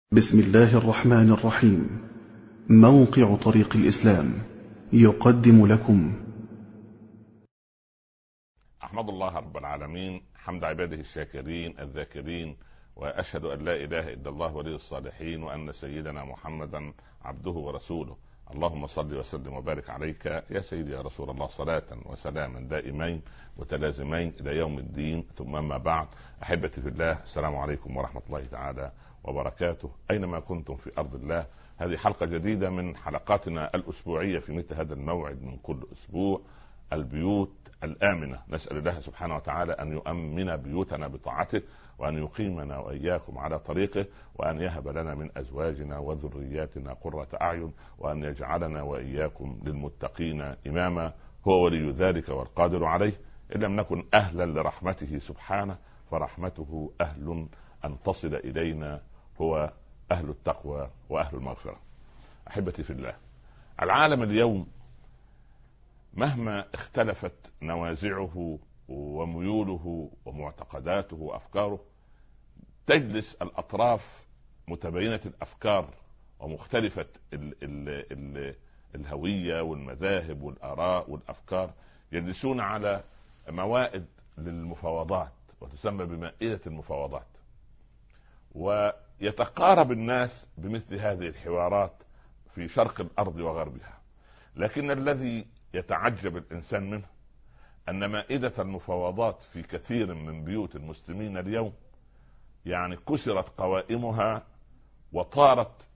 بسم الله الرحمن الرحيم. موقع طريق الإسلام يقدم لكم. أحمد الله رب العالمين حمد عباده الشاكرين الذاكرين، وأشهد أن لا إله إلا الله ولي الصالحين، وأن سيدنا محمدا عبده ورسوله. اللهم صل وسلم وبارك عليك يا سيدي يا رسول الله، صلاة وسلاما دائمين متلازمين إلى يوم الدين. ثم ما بعد، أحبتي في الله، السلام عليكم ورحمة الله تعالى وبركاته، أينما كنتم في أرض الله. هذه حلقة جديدة من حلقاتنا الأسبوعية في مثل هذا الموعد من كل أسبوع، البيوت الآمنة. نسأل الله سبحانه وتعالى أن يؤمن بيوتنا بطاعته، وأن يقيمنا وإياكم على طريقه، وأن يهب لنا من أزواجنا وذرياتنا قرة أعين، وأن يجعلنا وإياكم للمتقين إماما. هو ولي ذلك والقادر عليه. إن لم نكن أهلا لرحمته سبحانه، فرحمته أهل أن تصل إلينا، هو أهل التقوى وأهل المغفرة. أحبتي في الله، العالم اليوم مهما اختلفت نوازعه وميوله ومعتقداته وأفكاره، تجلس الأطراف متباينة الأفكار ومختلفة الهوية والمذاهب والآراء والأفكار، يجلسون على موائد للمفاوضات، وتسمى بمائدة المفاوضات. ويتقارب الناس بمثل هذه الحوارات في شرق الأرض وغربها، لكن الذي يتعجب الإنسان منه أن مائدة المفاوضات في كثير من بيوت المسلمين اليوم يعني كسرت قوائمها، وطارت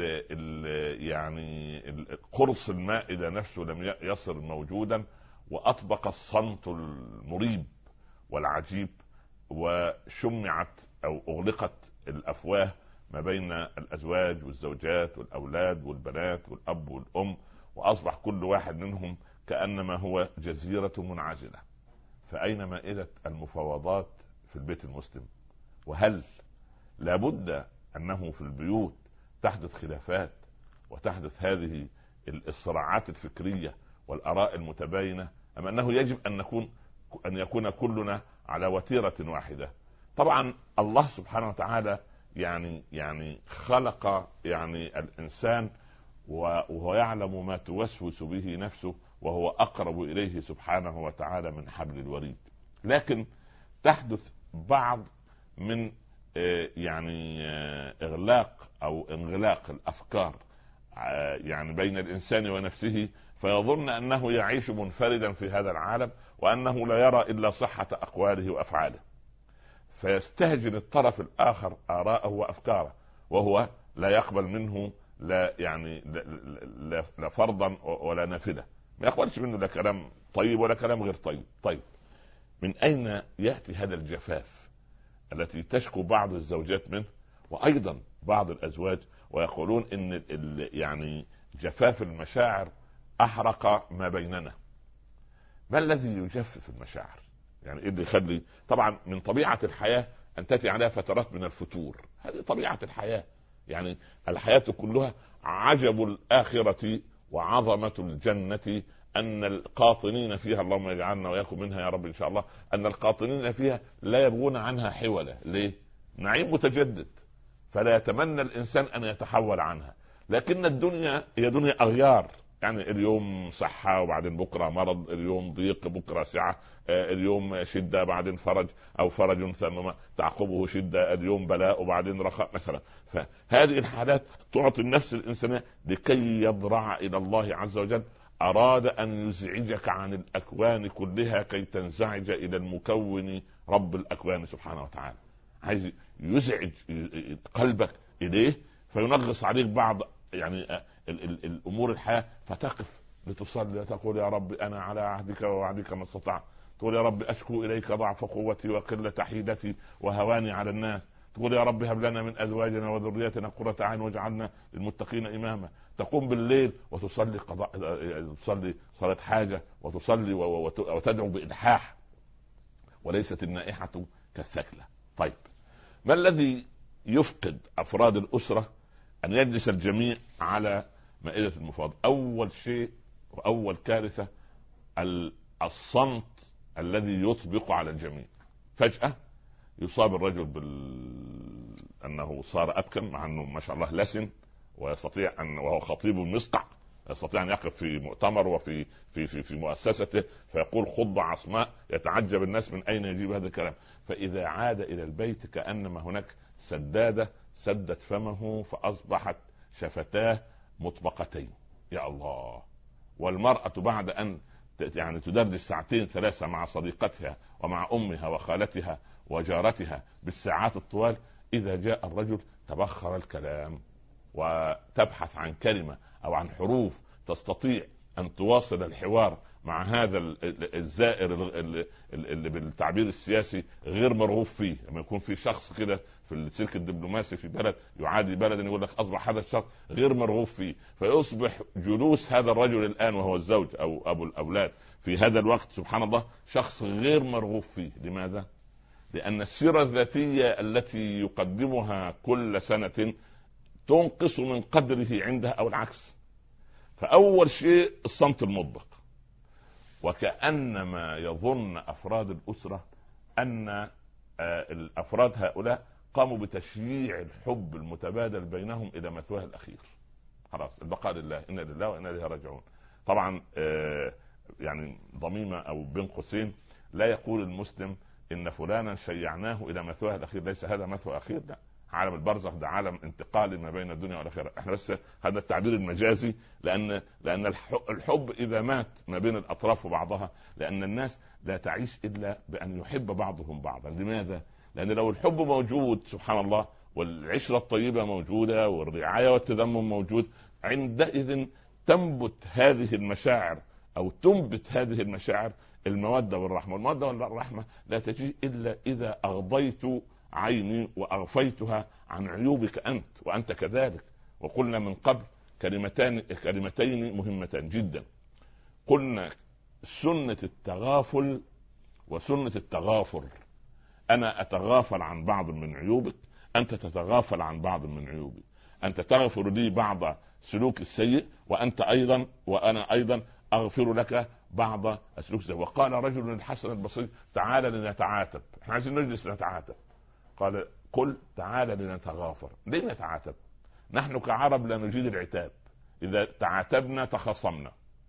يعني قرص المائدة نفسه لم يصر موجودا، وأطبق الصمت المريب والعجيب، وشمعت أو أغلقت الأفواه ما بين الأزواج والزوجات والأولاد والبنات والأب والأم، وأصبح كل واحد منهم كأنما هو جزيرة منعزلة. فأين مائدة المفاوضات في البيت المسلم؟ وهل لابد أنه في البيوت تحدث خلافات وتحدث هذه الصراعات الفكرية والآراء المتباينة، أم أنه يجب أن يكون كلنا على وتيرة واحدة؟ طبعا الله سبحانه وتعالى يعني خلق الإنسان وهو يعلم ما توسوس به نفسه، وهو أقرب إليه سبحانه وتعالى من حبل الوريد. لكن تحدث بعض من إغلاق أو انغلاق الأفكار بين الإنسان ونفسه، فيظن أنه يعيش منفردا في هذا العالم، وأنه لا يرى إلا صحة أقواله وأفعاله، فيستهجن الطرف الآخر آراءه وأفكاره، وهو لا يقبل منه لا فرضا ولا نافلة، ما يقبلش منه لا كلام طيب ولا كلام غير طيب. من أين يأتي هذا الجفاف التي تشكو بعض الزوجات منه، وأيضا بعض الأزواج، ويقولون إن جفاف المشاعر أحرق ما بيننا؟ ما الذي يجفف المشاعر؟ إيه اللي يخلي؟ طبعا من طبيعة الحياة أن تأتي عليها فترات من الفتور، هذه طبيعة الحياة. الحياة كلها عجب الآخرة وعظمة الجنة، أن القاطنين فيها، اللهم يجعلنا وياكم منها يا رب إن شاء الله، أن القاطنين فيها لا يبغون عنها حولا. ليه؟ نعيم متجدد، فلا يتمنى الإنسان أن يتحول عنها. لكن الدنيا هي دنيا أغيار، اليوم صحة وبعدين بكرة مرض، اليوم ضيق بكرة سعة، اليوم شدة بعدين فرج، أو فرج ثم تعقبه شدة، اليوم بلاء وبعدين رخاء مثلا. فهذه الحالات تعطي النفس الإنسانية لكي يضرع إلى الله عز وجل. أراد أن يزعجك عن الأكوان كلها كي تنزعج إلى المكون رب الأكوان سبحانه وتعالى. عايز يزعج قلبك إليه، فينغص عليك بعض الأمور الحياة، فتقف لتصلي وتقول يا رب أنا على عهدك ووعدك ما استطعت. تقول يا رب أشكو إليك ضعف قوتي وقلة حيلتي وهواني على الناس. تقول يا رب هب لنا من أزواجنا وذرياتنا قرة أعين واجعلنا للمتقين إماما. تقوم بالليل وتصلي تصلي صلاة حاجة، وتصلي وتدعو بإلحاح، وليست النائحة كالثكلة. طيب، ما الذي يفقد أفراد الأسرة أن يجلس الجميع على مائدة المفاوضات؟ أول شيء وأول كارثة الصمت الذي يطبق على الجميع. فجأة يصاب الرجل انه صار ابكم، مع انه ما شاء الله لسن ويستطيع ان، وهو خطيب مسقع، يستطيع ان يقف في مؤتمر وفي في مؤسسته فيقول خطبه عصماء يتعجب الناس من اين يجيب هذا الكلام. فاذا عاد الى البيت كانما هناك سداده سدت فمه فاصبحت شفتاه مطبقتين. يا الله. والمراه بعد ان يعني تدردش ساعتين ثلاثه مع صديقتها ومع امها وخالتها وجارتها بالساعات الطوال، اذا جاء الرجل تبخر الكلام وتبحث عن كلمه او عن حروف تستطيع ان تواصل الحوار مع هذا الزائر اللي بالتعبير السياسي غير مرغوب فيه. لما يكون في شخص كده في السلك الدبلوماسي في بلد يعادي بلد، يقول لك اصبح هذا الشخص غير مرغوب فيه، فيصبح جلوس هذا الرجل الان وهو الزوج او ابو الاولاد في هذا الوقت سبحان الله شخص غير مرغوب فيه. لماذا؟ لان السيره الذاتيه التي يقدمها كل سنه تنقص من قدره عندها او العكس. فاول شيء الصمت المطبق، وكأنما يظن افراد الاسره ان الافراد هؤلاء قاموا بتشييع الحب المتبادل بينهم الى مثواه الاخير. خلاص البقاء لله، انا لله وانا اليه راجعون. طبعا يعني ضميمه او بين قوسين، لا يقول المسلم ان فلانا شيعناه الى مثواه الاخير، ليس هذا مثوى اخير، لا. عالم البرزخ ده عالم انتقالي ما بين الدنيا والاخره. احنا بس هذا التعبير المجازي، لان الحب اذا مات ما بين الاطراف وبعضها، لان الناس لا تعيش الا بان يحب بعضهم بعضا. لماذا؟ لان لو الحب موجود سبحان الله والعشره الطيبه موجوده والرعايه والتذمم موجود، عندئذ تنبت هذه المشاعر او تنبت هذه المشاعر الموده والرحمه. والموده والرحمه لا تجي الا اذا اغضيت عيني واغفيتها عن عيوبك انت وانت كذلك. وقلنا من قبل كلمتين مهمتان جدا، قلنا سنة التغافل وسنة التغافر. انا اتغافل عن بعض من عيوبك، انت تتغافل عن بعض من عيوبي. انت تغفر لي بعض سلوك السيء وانا ايضا اغفر لك بعض السلوك السيء. وقال رجل للحسن البصري تعال لنتعاتب، احنا عايزين نجلس نتعاتب. قال قل تعالى لنتغافر. ليه نتعاتب؟ نحن كعرب لا نجيد العتاب، إذا تعاتبنا تخاصمنا،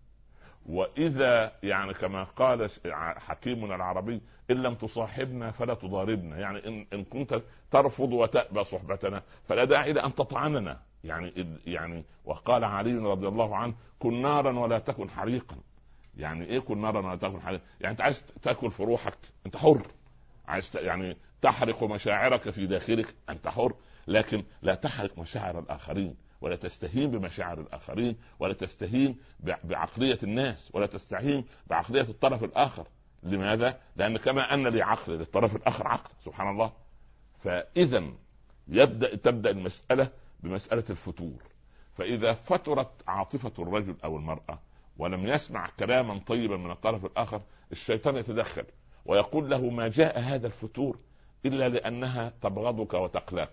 وإذا يعني كما قال حكيمنا العربي إن لم تصاحبنا فلا تضاربنا، يعني إن كنت ترفض وتأبى صحبتنا فلا داعي لأن تطعننا. يعني وقال علي رضي الله عنه كن نارا ولا تكن حريقا. يعني إيه كن نارا ولا تكن حريقا؟ يعني أنت عايز تأكل في روحك أنت حر، عايز يعني تحرق مشاعرك في داخلك أنت حر، لكن لا تحرق مشاعر الآخرين، ولا تستهين بمشاعر الآخرين، ولا تستهين بعقلية الناس، ولا تستهين بعقلية الطرف الآخر. لماذا؟ لأن كما أن لي عقل للطرف الآخر عقل سبحان الله. فإذا تبدأ المسألة بمسألة الفتور. فإذا فترت عاطفة الرجل أو المرأة ولم يسمع كلاما طيبا من الطرف الآخر، الشيطان يتدخل ويقول له ما جاء هذا الفتور إلا لأنها تبغضك وتقلاك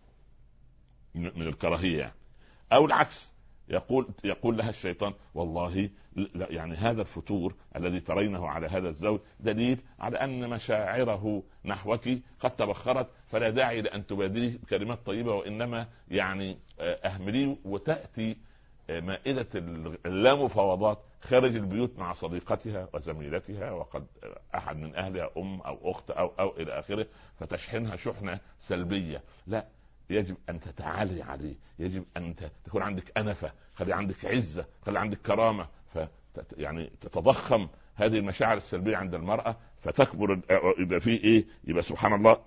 من الكراهية، أو العكس يقول لها الشيطان والله يعني هذا الفتور الذي ترينه على هذا الزوج دليل على أن مشاعره نحوك قد تبخرت، فلا داعي لأن تبادليه بكلمات طيبة، وإنما يعني أهمليه وتأتي مائدة اللامفاوضات خارج البيوت مع صديقتها وزميلتها، وقد أحد من أهلها أم أو أخت أو إلى آخره، فتشحنها شحنة سلبية. لا، يجب أن تتعالي عليه، يجب أن تكون عندك أنفة، خلي عندك عزة، خلي عندك كرامة، يعني تتضخم هذه المشاعر السلبية عند المرأة فتكبر. يبقى فيه إيه؟ يبقى سبحان الله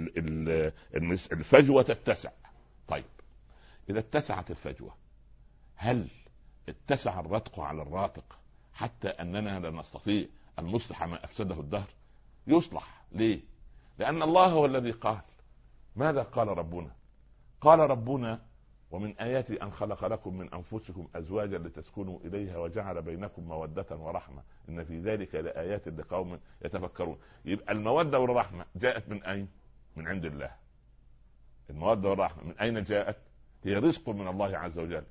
الفجوة تتسع. طيب إذا اتسعت الفجوة، هل اتسع الرتق على الراتق حتى أننا لا نستطيع أن نصلح ما أفسده الدهر؟ يصلح. ليه؟ لأن الله هو الذي قال. ماذا قال ربنا؟ قال ربنا ومن آياتي أن خلق لكم من أنفسكم أزواجا لتسكنوا إليها وجعل بينكم مودة ورحمة إن في ذلك لآيات لقوم يتفكرون. يبقى المودة والرحمة جاءت من أين؟ من عند الله. المودة والرحمة من أين جاءت؟ هي رزق من الله عز وجل.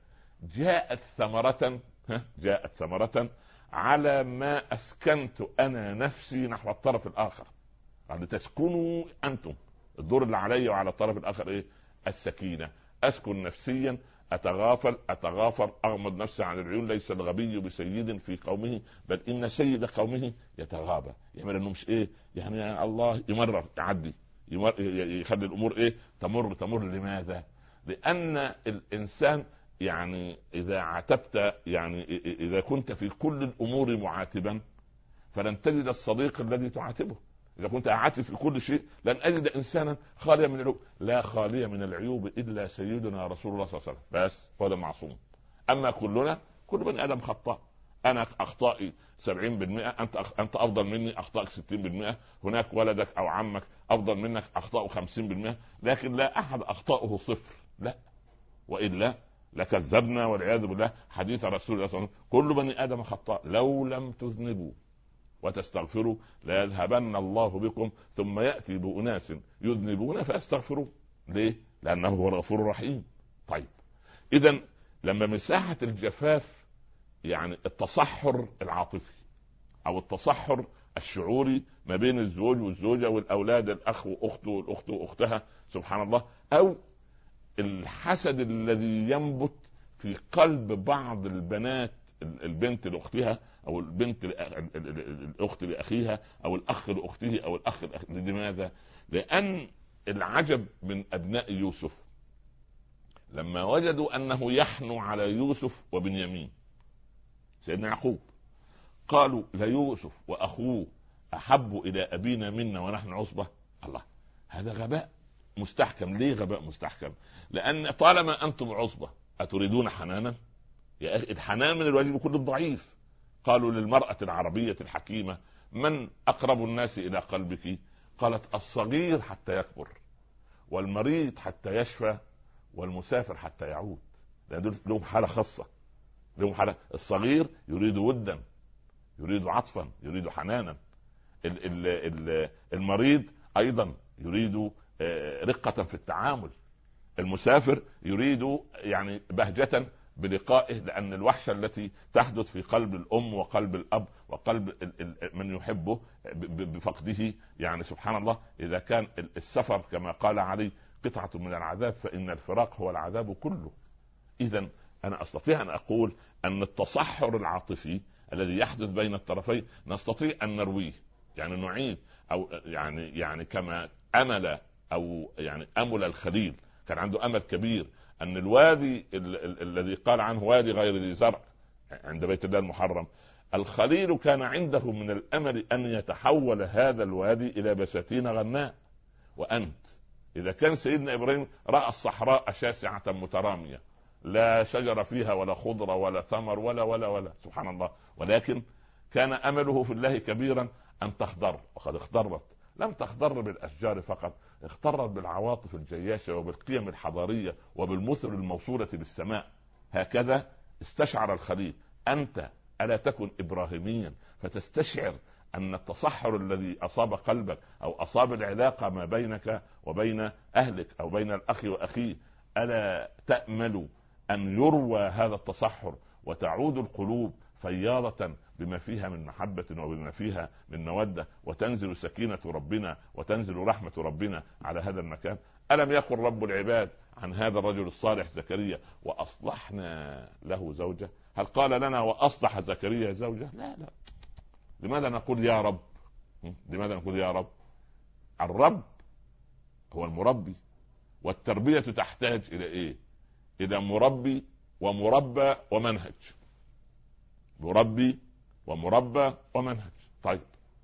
جاءت ثمرة على ما أسكنت أنا نفسي نحو الطرف الآخر، يعني تسكنوا أنتم الدور اللي علي وعلى الطرف الاخر ايه؟ السكينه. اسكن نفسيا، اتغافر، اغمض نفسي عن العيون. ليس الغبي بسيد في قومه، بل ان سيد قومه يتغابى. يعمل انه مش ايه يعني، الله يمرر يعدي، يخلي الامور ايه؟ تمر. لماذا؟ لان الانسان يعني اذا عاتبت، يعني اذا كنت في كل الامور معاتبا فلن تجد الصديق الذي تعاتبه. إذا كنت أعاتب في كل شيء لن أجد إنسانا خاليا من العيوب. لا خالية من العيوب إلا سيدنا رسول الله صلى الله عليه وسلم، بس هو ده المعصوم. أما كل بني آدم خطاء. أنا أخطائي 70%، أنت أفضل مني، أخطائك 60%. هناك ولدك أو عمك أفضل منك، أخطاؤه 50%. لكن لا أحد أخطاؤه صفر، لا، وإلا لكذبنا والعياذ بالله حديث رسول الله صلى الله عليه وسلم: كل بني آدم خطاء لو لم تذنبوا وتستغفروا لا يذهبن الله بكم ثم يأتي بأناس يذنبون فاستغفروا. ليه؟ لأنه هو الغفور الرحيم. طيب إذن لما مساحة الجفاف، يعني التصحر العاطفي أو التصحر الشعوري ما بين الزوج والزوجة والأولاد، الأخ وأخته والأخت وأختها، سبحان الله، أو الحسد الذي ينبت في قلب بعض البنات، البنت لاختها او البنت الاخت لاخيها او الاخ لاخته او الاخ لماذا؟ لان العجب من ابناء يوسف لما وجدوا انه يحنو على يوسف وبنيامين سيدنا يعقوب، قالوا ليوسف واخوه احب الى ابينا منا ونحن عصبة. الله، هذا غباء مستحكم. ليه غباء مستحكم؟ لان طالما انتم عصبة اتريدون حنانا؟ يا أخي الحنان من الواجب يكون الضعيف. قالوا للمرأة العربية الحكيمة: من أقرب الناس إلى قلبك؟ قالت: الصغير حتى يكبر، والمريض حتى يشفى، والمسافر حتى يعود. لأن لهم حالة خاصة، لهم حالة. الصغير يريد ودا، يريد عطفا، يريد حنانا. المريض أيضا يريد رقة في التعامل. المسافر يريد يعني بهجة بلقائه، لأن الوحشة التي تحدث في قلب الأم وقلب الأب وقلب من يحبه بفقده، يعني سبحان الله، إذا كان السفر كما قال علي قطعة من العذاب فإن الفراق هو العذاب كله. إذن أنا أستطيع أن أقول أن التصحر العاطفي الذي يحدث بين الطرفين نستطيع أن نرويه، يعني نعيد، أو يعني كما أمل، أو يعني أمل الخليل كان عنده أمل كبير أن الوادي الذي قال عنه وادي غير ذي زرع عند بيت الله المحرم، الخليل كان عنده من الأمل أن يتحول هذا الوادي إلى بساتين غناء. وأنت إذا كان سيدنا إبراهيم رأى الصحراء شاسعة مترامية، لا شجر فيها ولا خضرة ولا ثمر ولا سبحان الله، ولكن كان أمله في الله كبيرا أن تخضر، وقد اخضرت. لم تخضر بالأشجار فقط، اخضرت بالعواطف الجياشة وبالقيم الحضارية وبالمثل الموصولة بالسماء. هكذا استشعر الخليل. أنت ألا تكن إبراهيميا فتستشعر أن التصحر الذي أصاب قلبك أو أصاب العلاقة ما بينك وبين أهلك أو بين الأخ وأخيه، ألا تأمل أن يروى هذا التصحر وتعود القلوب فياضة بما فيها من محبة وبما فيها من مودة، وتنزل سكينة ربنا وتنزل رحمة ربنا على هذا المكان؟ ألم يقل رب العباد عن هذا الرجل الصالح زكريا: وأصلحنا له زوجة؟ هل قال لنا وأصلح زكريا زوجة؟ لا. لماذا نقول يا رب؟ لماذا نقول يا رب؟ الرب هو المربي، والتربية تحتاج إلى إيه؟ إلى مربي ومربى ومنهج. مربي ومربى ومنهج. طيب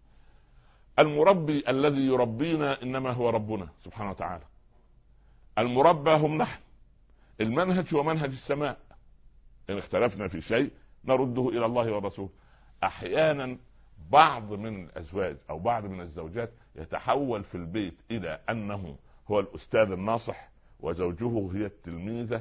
المربي الذي يربينا إنما هو ربنا سبحانه وتعالى، المربى هم نحن، المنهج هو منهج السماء. إن اختلفنا في شيء نرده إلى الله والرسول. أحيانا بعض من الأزواج أو بعض من الزوجات يتحول في البيت إلى أنه هو الأستاذ الناصح وزوجه هي التلميذة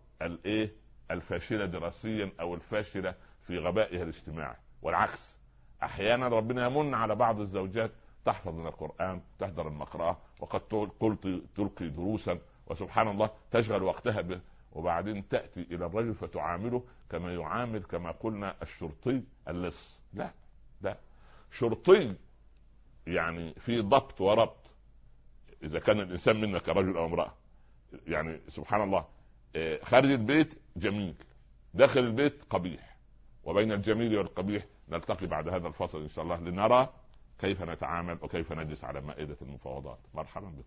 الفاشلة دراسيا أو الفاشلة في غبائها الاجتماعي، والعكس. أحيانا ربنا يمن على بعض الزوجات تحفظ من القرآن، تحضر المقرأة، وقد تلقي دروسا، وسبحان الله تشغل وقتها به، وبعدين تأتي إلى الرجل فتعامله كما يعامل كما قلنا الشرطي اللص. لا، شرطي يعني في ضبط وربط، اذا كان الانسان منا كرجل او امراه، يعني سبحان الله، خارج البيت جميل، داخل البيت قبيح، وبين الجميل والقبيح نلتقي بعد هذا الفصل ان شاء الله لنرى كيف نتعامل وكيف نجلس على مائدة المفاوضات. مرحبا بكم،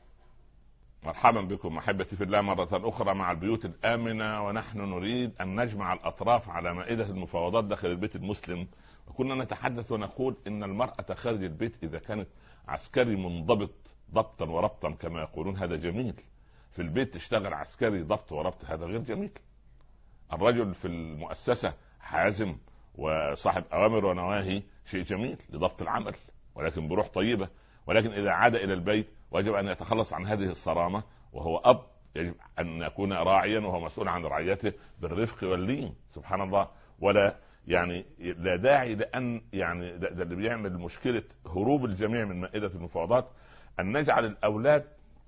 مرحبا بكم احبتي في الله مره اخرى مع البيوت الامنه، ونحن نريد ان نجمع الاطراف على مائده المفاوضات داخل البيت المسلم. وكنا نتحدث ونقول ان المراه خارج البيت اذا كانت عسكري منضبط ضبطا وربطا كما يقولون هذا جميل، في البيت تشتغل عسكري ضبط وربط هذا غير جميل. الرجل في المؤسسه حازم وصاحب اوامر ونواهي شيء جميل لضبط العمل ولكن بروح طيبه، ولكن اذا عاد الى البيت وجب ان يتخلص عن هذه الصرامه، وهو اب يجب ان يكون راعيا وهو مسؤول عن رعيته بالرفق واللين. سبحان الله. ولا يعني لا داعي لان يعني ده اللي بيعمل مشكله هروب الجميع من مائده المفاوضات، ان نجعل الاولاد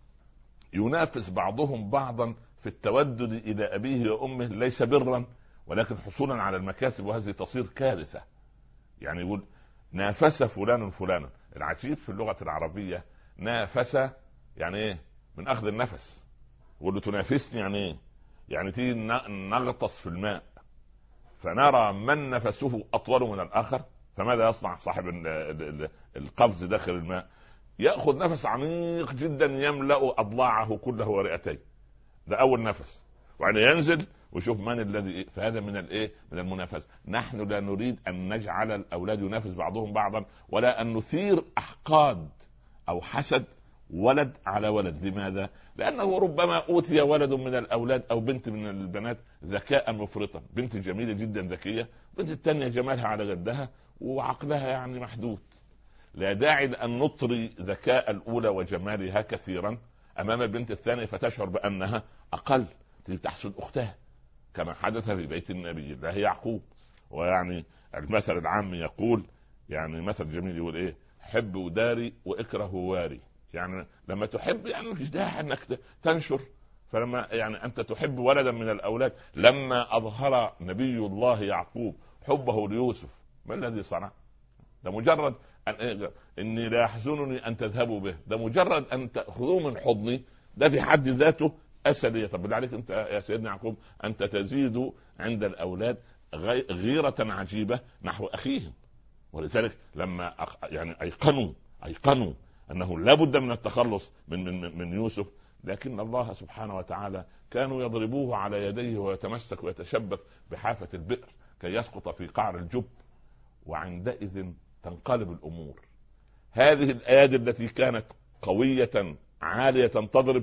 ينافس بعضهم بعضا في التودد الى ابيه وامه، ليس برا ولكن حصولا على المكاسب، وهذه تصير كارثه. يعني يقول نافس فلان فلانا. العجيب في اللغه العربيه نافس يعني ايه؟ من اخذ النفس. يقول له تنافسني يعني ايه؟ يعني تيجي نغطس في الماء فنرى من نفسه اطول من الاخر، فماذا يصنع صاحب القفز داخل الماء؟ ياخذ نفس عميق جدا يملا اضلاعه كله ورئتيه، ده اول نفس، وبعدين ينزل ويشوف من الذي فهذا من الايه؟ من المنافسه. نحن لا نريد ان نجعل الاولاد ينافس بعضهم بعضا، ولا ان نثير احقاد او حسد ولد على ولد. لماذا؟ لانه ربما اوتي ولد من الاولاد او بنت من البنات ذكاء مفرطا، بنت جميله جدا ذكيه، بنت الثانيه جمالها على قدها وعقلها يعني محدود. لا داعي لان نطري ذكاء الاولى وجمالها كثيرا امام البنت الثانيه فتشعر بانها اقل، تحسد اختها، كما حدث في بيت النبي الله يعقوب. ويعني المثل العام يقول، يعني مثل جميل يقول ايه؟ حب وداري واكره واري. يعني لما تحب يعني مفيش داعي انك تنشر. فلما يعني انت تحب ولدا من الاولاد، لما اظهر نبي الله يعقوب حبه ليوسف ما الذي صنع؟ ده مجرد اني لا يحزنني ان تذهبوا به، ده مجرد ان تاخذوه من حضني، ده في حد ذاته اسديه. طب بالله عليك انت يا سيدنا يعقوب انت تزيد عند الاولاد غيره عجيبه نحو اخيهم. ولذلك لما يعني ايقنوا انه لا بد من التخلص من يوسف، لكن الله سبحانه وتعالى كانوا يضربوه على يديه ويتمسك ويتشبث بحافه البئر كي يسقط في قعر الجب، وعندئذ تنقلب الامور. هذه الايادي التي كانت قويه عاليه تضرب،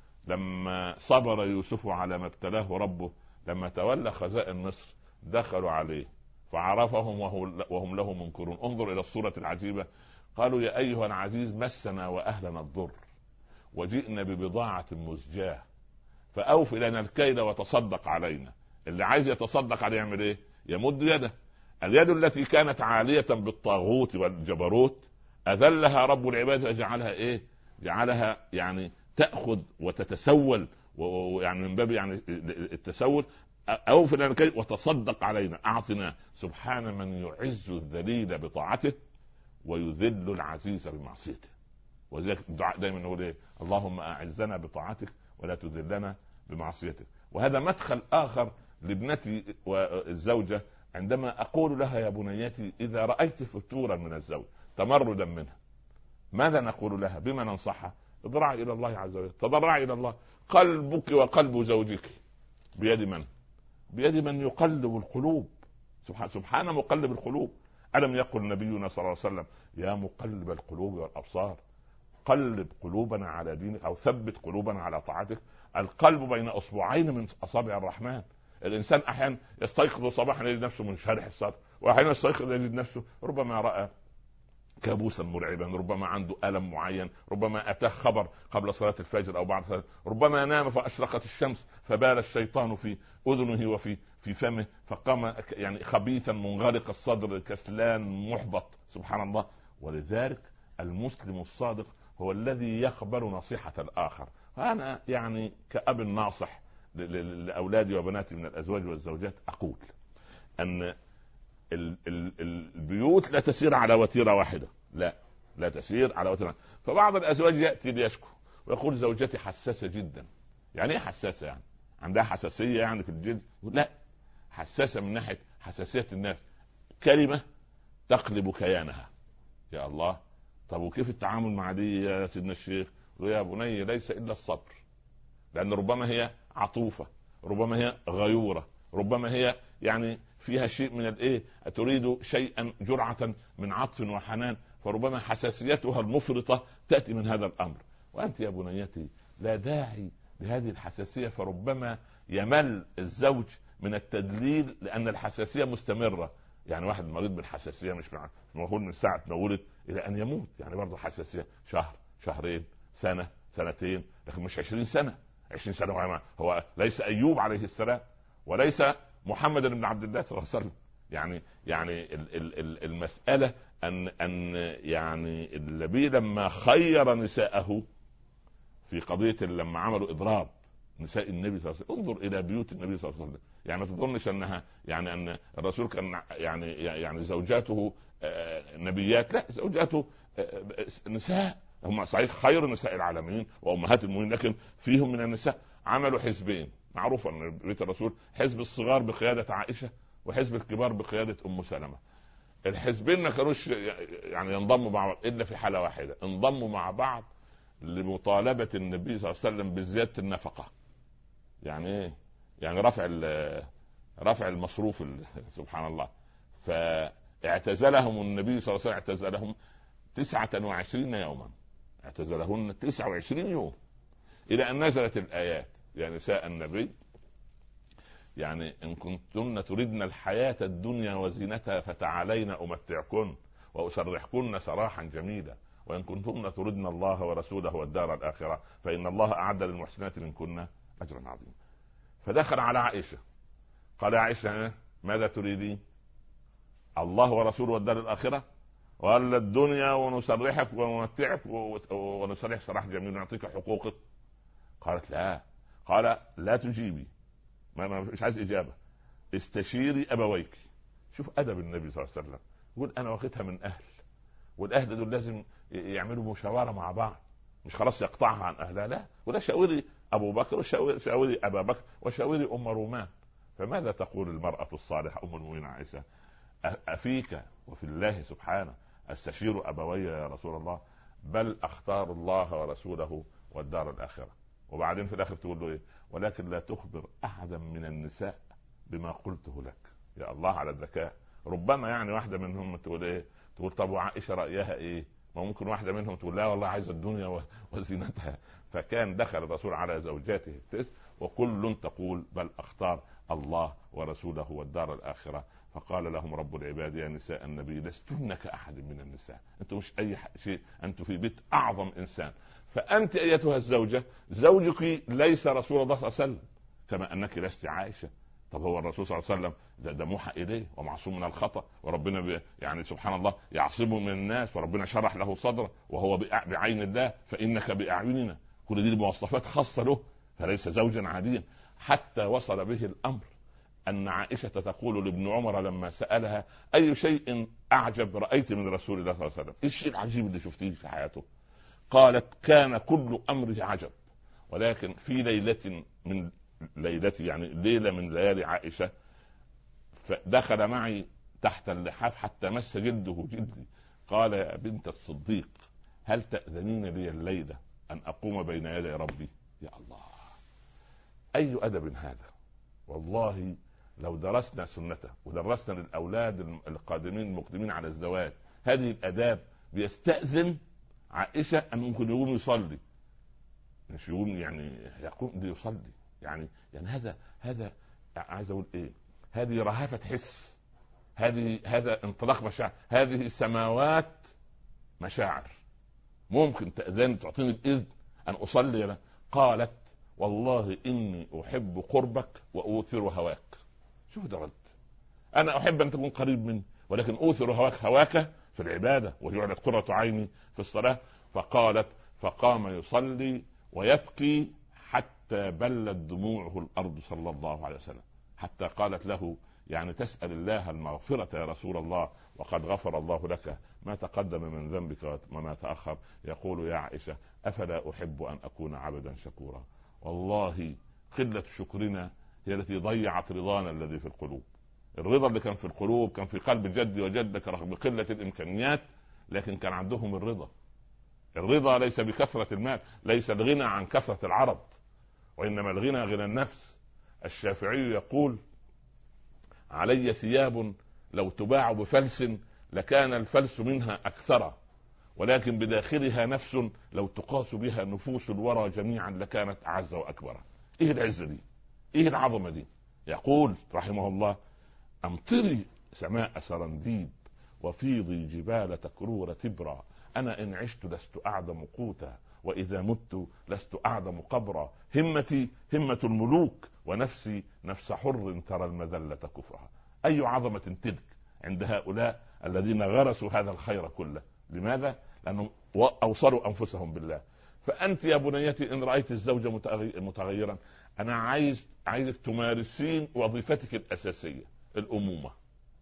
لما صبر يوسف على ما ابتلاه ربه، لما تولى خزائن مصر دخلوا عليه فعرفهم وهم له منكرون. انظر الى الصورة العجيبة. قالوا يا ايها العزيز مسنا واهلنا الضر وجئنا ببضاعة مزجاة فاوف لنا الكيل وتصدق علينا. اللي عايز يتصدق عليه يعمل ايه؟ يمد يده. اليد التي كانت عالية بالطاغوت والجبروت اذلها رب العباد فجعلها ايه؟ جعلها يعني تأخذ وتتسول، ويعني من باب يعني التسول. أوف لنا الكيل وتصدق علينا، أعطنا. سبحان من يعز الذليل بطاعته ويذل العزيز بمعصيته. وذلك الدعاء دائما نقول ايه؟ اللهم أعزنا بطاعتك ولا تذلنا بمعصيتك. وهذا مدخل آخر لابنتي والزوجة، عندما أقول لها يا بنيتي إذا رأيت فتورا من الزوج تمردا منها ماذا نقول لها؟ بما ننصحها؟ اضرعي الى الله عز وجل، تضرعي الى الله. قلبك وقلب زوجك بيد من؟ بيد من يقلب القلوب. سبحان مقلب القلوب. ألم يقل نبينا صلى الله عليه وسلم يا مقلب القلوب والأبصار قلب قلوبنا على دينك أو ثبت قلوبنا على طاعتك. القلب بين أصبعين من أصابع الرحمن. الإنسان أحيانا يستيقظ صباحا يجد نفسه منشرح الصدر، وأحيانا يستيقظ يجد نفسه ربما رأى كابوسا مرعبا، ربما عنده ألم معين، ربما أتاه خبر قبل صلاة الفجر أو بعد صلاة، ربما نام فأشرقت الشمس فبال الشيطان في أذنه وفي فمه فقام يعني خبيثا منغلق الصدر كسلان محبط. سبحان الله. ولذلك المسلم الصادق هو الذي يقبل نصيحة الآخر. فأنا يعني كأب ناصح لأولادي وبناتي من الأزواج والزوجات أقول أن البيوت لا تسير على وتيرة واحدة، لا، لا تسير على وتر. فبعض الازواج ياتي ليشكو ويقول زوجتي حساسه جدا. يعني ايه حساسه؟ يعني عندها حساسيه يعني في الجلد؟ لا، حساسه من ناحيه حساسيه الناس، كلمه تقلب كيانها. يا الله، طب وكيف التعامل مع دي يا سيدنا الشيخ؟ يا بني ليس الا الصبر، لان ربما هي عطوفه، ربما هي غيوره، ربما هي يعني فيها شيء من الايه، تريد شيئا جرعه من عطف وحنان، فربما حساسيتها المفرطه تاتي من هذا الامر. وانت يا بنيتي لا داعي لهذه الحساسيه، فربما يمل الزوج من التدليل لان الحساسيه مستمره. يعني واحد مريض بالحساسيه مش معقول من ساعه ما ولد الى ان يموت، يعني برضه حساسيه شهر، شهرين، سنه، سنتين، لكن مش 20 سنه. 20 سنه هو ليس ايوب عليه السلام، وليس محمد بن عبد الله صلى الله عليه وسلم. يعني المساله ان يعني النبي لما خير نساءه في قضيه لما عملوا اضراب نساء النبي صلى الله عليه وسلم، انظر الى بيوت النبي صلى الله عليه وسلم. يعني ما تظنش انها يعني ان الرسول كان يعني زوجاته نبيات، لا، زوجاته نساء. هم صحيح خير نساء العالمين وامهات المؤمنين، لكن فيهم من النساء عملوا حزبين. معروف ان بيت الرسول حزب الصغار بقياده عائشه، وحزب الكبار بقياده ام سلمة. الحزبين ما كانوش يعني ينضموا مع بعض الا في حاله واحده، انضموا مع بعض لمطالبه النبي صلى الله عليه وسلم بزياده النفقه. يعني ايه؟ يعني رفع المصروف سبحان الله. فاعتزلهم النبي صلى الله عليه وسلم، اعتزلهم 29 يوما، اعتزلهن 29 يوم، الى ان نزلت الايات: يا نساء النبي يعني ان كنتن تردن الحياة الدنيا وزينتها فتعالين امتعكن واسرحكن سراحا جميلا، وان كنتن تردن الله ورسوله والدار الاخرة فان الله اعد للمحسنات منكن اجرا عظيما. فدخل على عائشة قال: يا عائشة ماذا تريدين؟ الله ورسوله والدار الاخرة ولا الدنيا ونسرحك ونمتعك ونسرح سراح جميل ونعطيك حقوقك؟ قالت: لا. قال: لا تجيبي، مش عايز اجابه، استشيري ابويك. شوف ادب النبي صلى الله عليه وسلم، يقول انا واخدها من اهل، والاهل دول لازم يعملوا مشاوره مع بعض، مش خلاص يقطعها عن اهلها، لا، ولا شاوري ابو بكر وشاوري ابا بكر وشاوري ام رومان. فماذا تقول المراه الصالحه ام المؤمنين عائشه؟ افيك وفي الله سبحانه استشير ابوي يا رسول الله؟ بل اختار الله ورسوله والدار الاخره. وبعدين في الاخر تقول له ايه؟ ولكن لا تخبر احدا من النساء بما قلته لك. يا الله على الذكاء. ربما يعني واحده منهم تقول ايه؟ تقول طب وعائشه رايها ايه؟ ما ممكن واحده منهم تقول لا والله عايزه الدنيا وزينتها. فكان دخل الرسول على زوجاته التسع وكل تقول بل اختار الله ورسوله والدار الاخره. فقال لهم رب العباد: يا نساء النبي لستن كأحد من النساء، انتم مش اي شيء، انتم في بيت اعظم انسان. فانت ايتها الزوجه زوجك ليس رسول الله صلى الله عليه وسلم، كما انك لست عائشه. طب هو الرسول صلى الله عليه وسلم ده موحى اليه ومعصوم من الخطا، وربنا يعني سبحان الله يعصمه من الناس، وربنا شرح له صدره وهو بعين الله فانك باعيننا. كل دي مواصفات خاصه له، فليس زوجا عاديا. حتى وصل به الامر ان عائشه تقول لابن عمر لما سالها: اي شيء اعجب رايت من رسول الله صلى الله عليه وسلم؟ ايش الشيء العجيب اللي شفتيه في حياته؟ قالت: كان كل امره عجب، ولكن في ليله من ليلتي، يعني ليله من ليالي عائشه، فدخل معي تحت اللحاف حتى مس جلده جلدي. قال: يا بنت الصديق هل تأذنين لي الليله ان اقوم بين يدي ربي؟ يا الله، اي ادب هذا! والله لو درسنا سنته ودرسنا للاولاد القادمين المقدمين على الزواج هذه الاداب، بيستأذن عائشه ان ممكن يقوم يصلي، مش يقوم يعني يقوم ليصلي. يعني هذا عايز اقول ايه؟ هذه رهافه حس، هذا انطلاق مشاعر، هذه سماوات مشاعر. ممكن تأذن تعطيني الاذن ان اصلي له؟ قالت: والله اني احب قربك واؤثر هواك. شوف ده رد، انا احب ان تكون قريب مني ولكن اوثر هواك في العباده، وجعلت قرة عيني في الصلاه. فقالت: فقام يصلي ويبكي حتى بلت دموعه الارض صلى الله عليه وسلم، حتى قالت له: يعني تسأل الله المغفرة يا رسول الله وقد غفر الله لك ما تقدم من ذنبك وما تأخر. يقول يا عائشة أفلا أحب أن أكون عبدا شكورا. والله قلة شكرنا هي التي ضيعت رضانا الذي في القلوب. الرضا اللي كان في القلوب كان في قلب جدي وجدك رغم قلة الإمكانيات، لكن كان عندهم الرضا. الرضا ليس بكثرة المال، ليس الغنى عن كثرة العرض، وإنما الغنى غنى النفس. الشافعي يقول علي ثياب لو تباع بفلس لكان الفلس منها أكثر، ولكن بداخلها نفس لو تقاس بها نفوس الورى جميعا لكانت أعز وأكبر. إيه العزة دي؟ إيه العظمة دي؟ يقول رحمه الله أمطري سماء سرنديب وفيضي جبال تكرور تبرا، أنا إن عشت لست أعدم قوتا وإذا مت لست أعدم قبرا، همتي همة الملوك ونفسي نفس حر ترى المذلة كفرها. أي عظمة تلك عند هؤلاء الذين غرسوا هذا الخير كله. لماذا؟ لأنهم أوصلوا أنفسهم بالله. فأنت يا بنيتي إن رأيت الزوج متغيرا، أنا عايزك تمارسين وظيفتك الأساسية، الأمومة.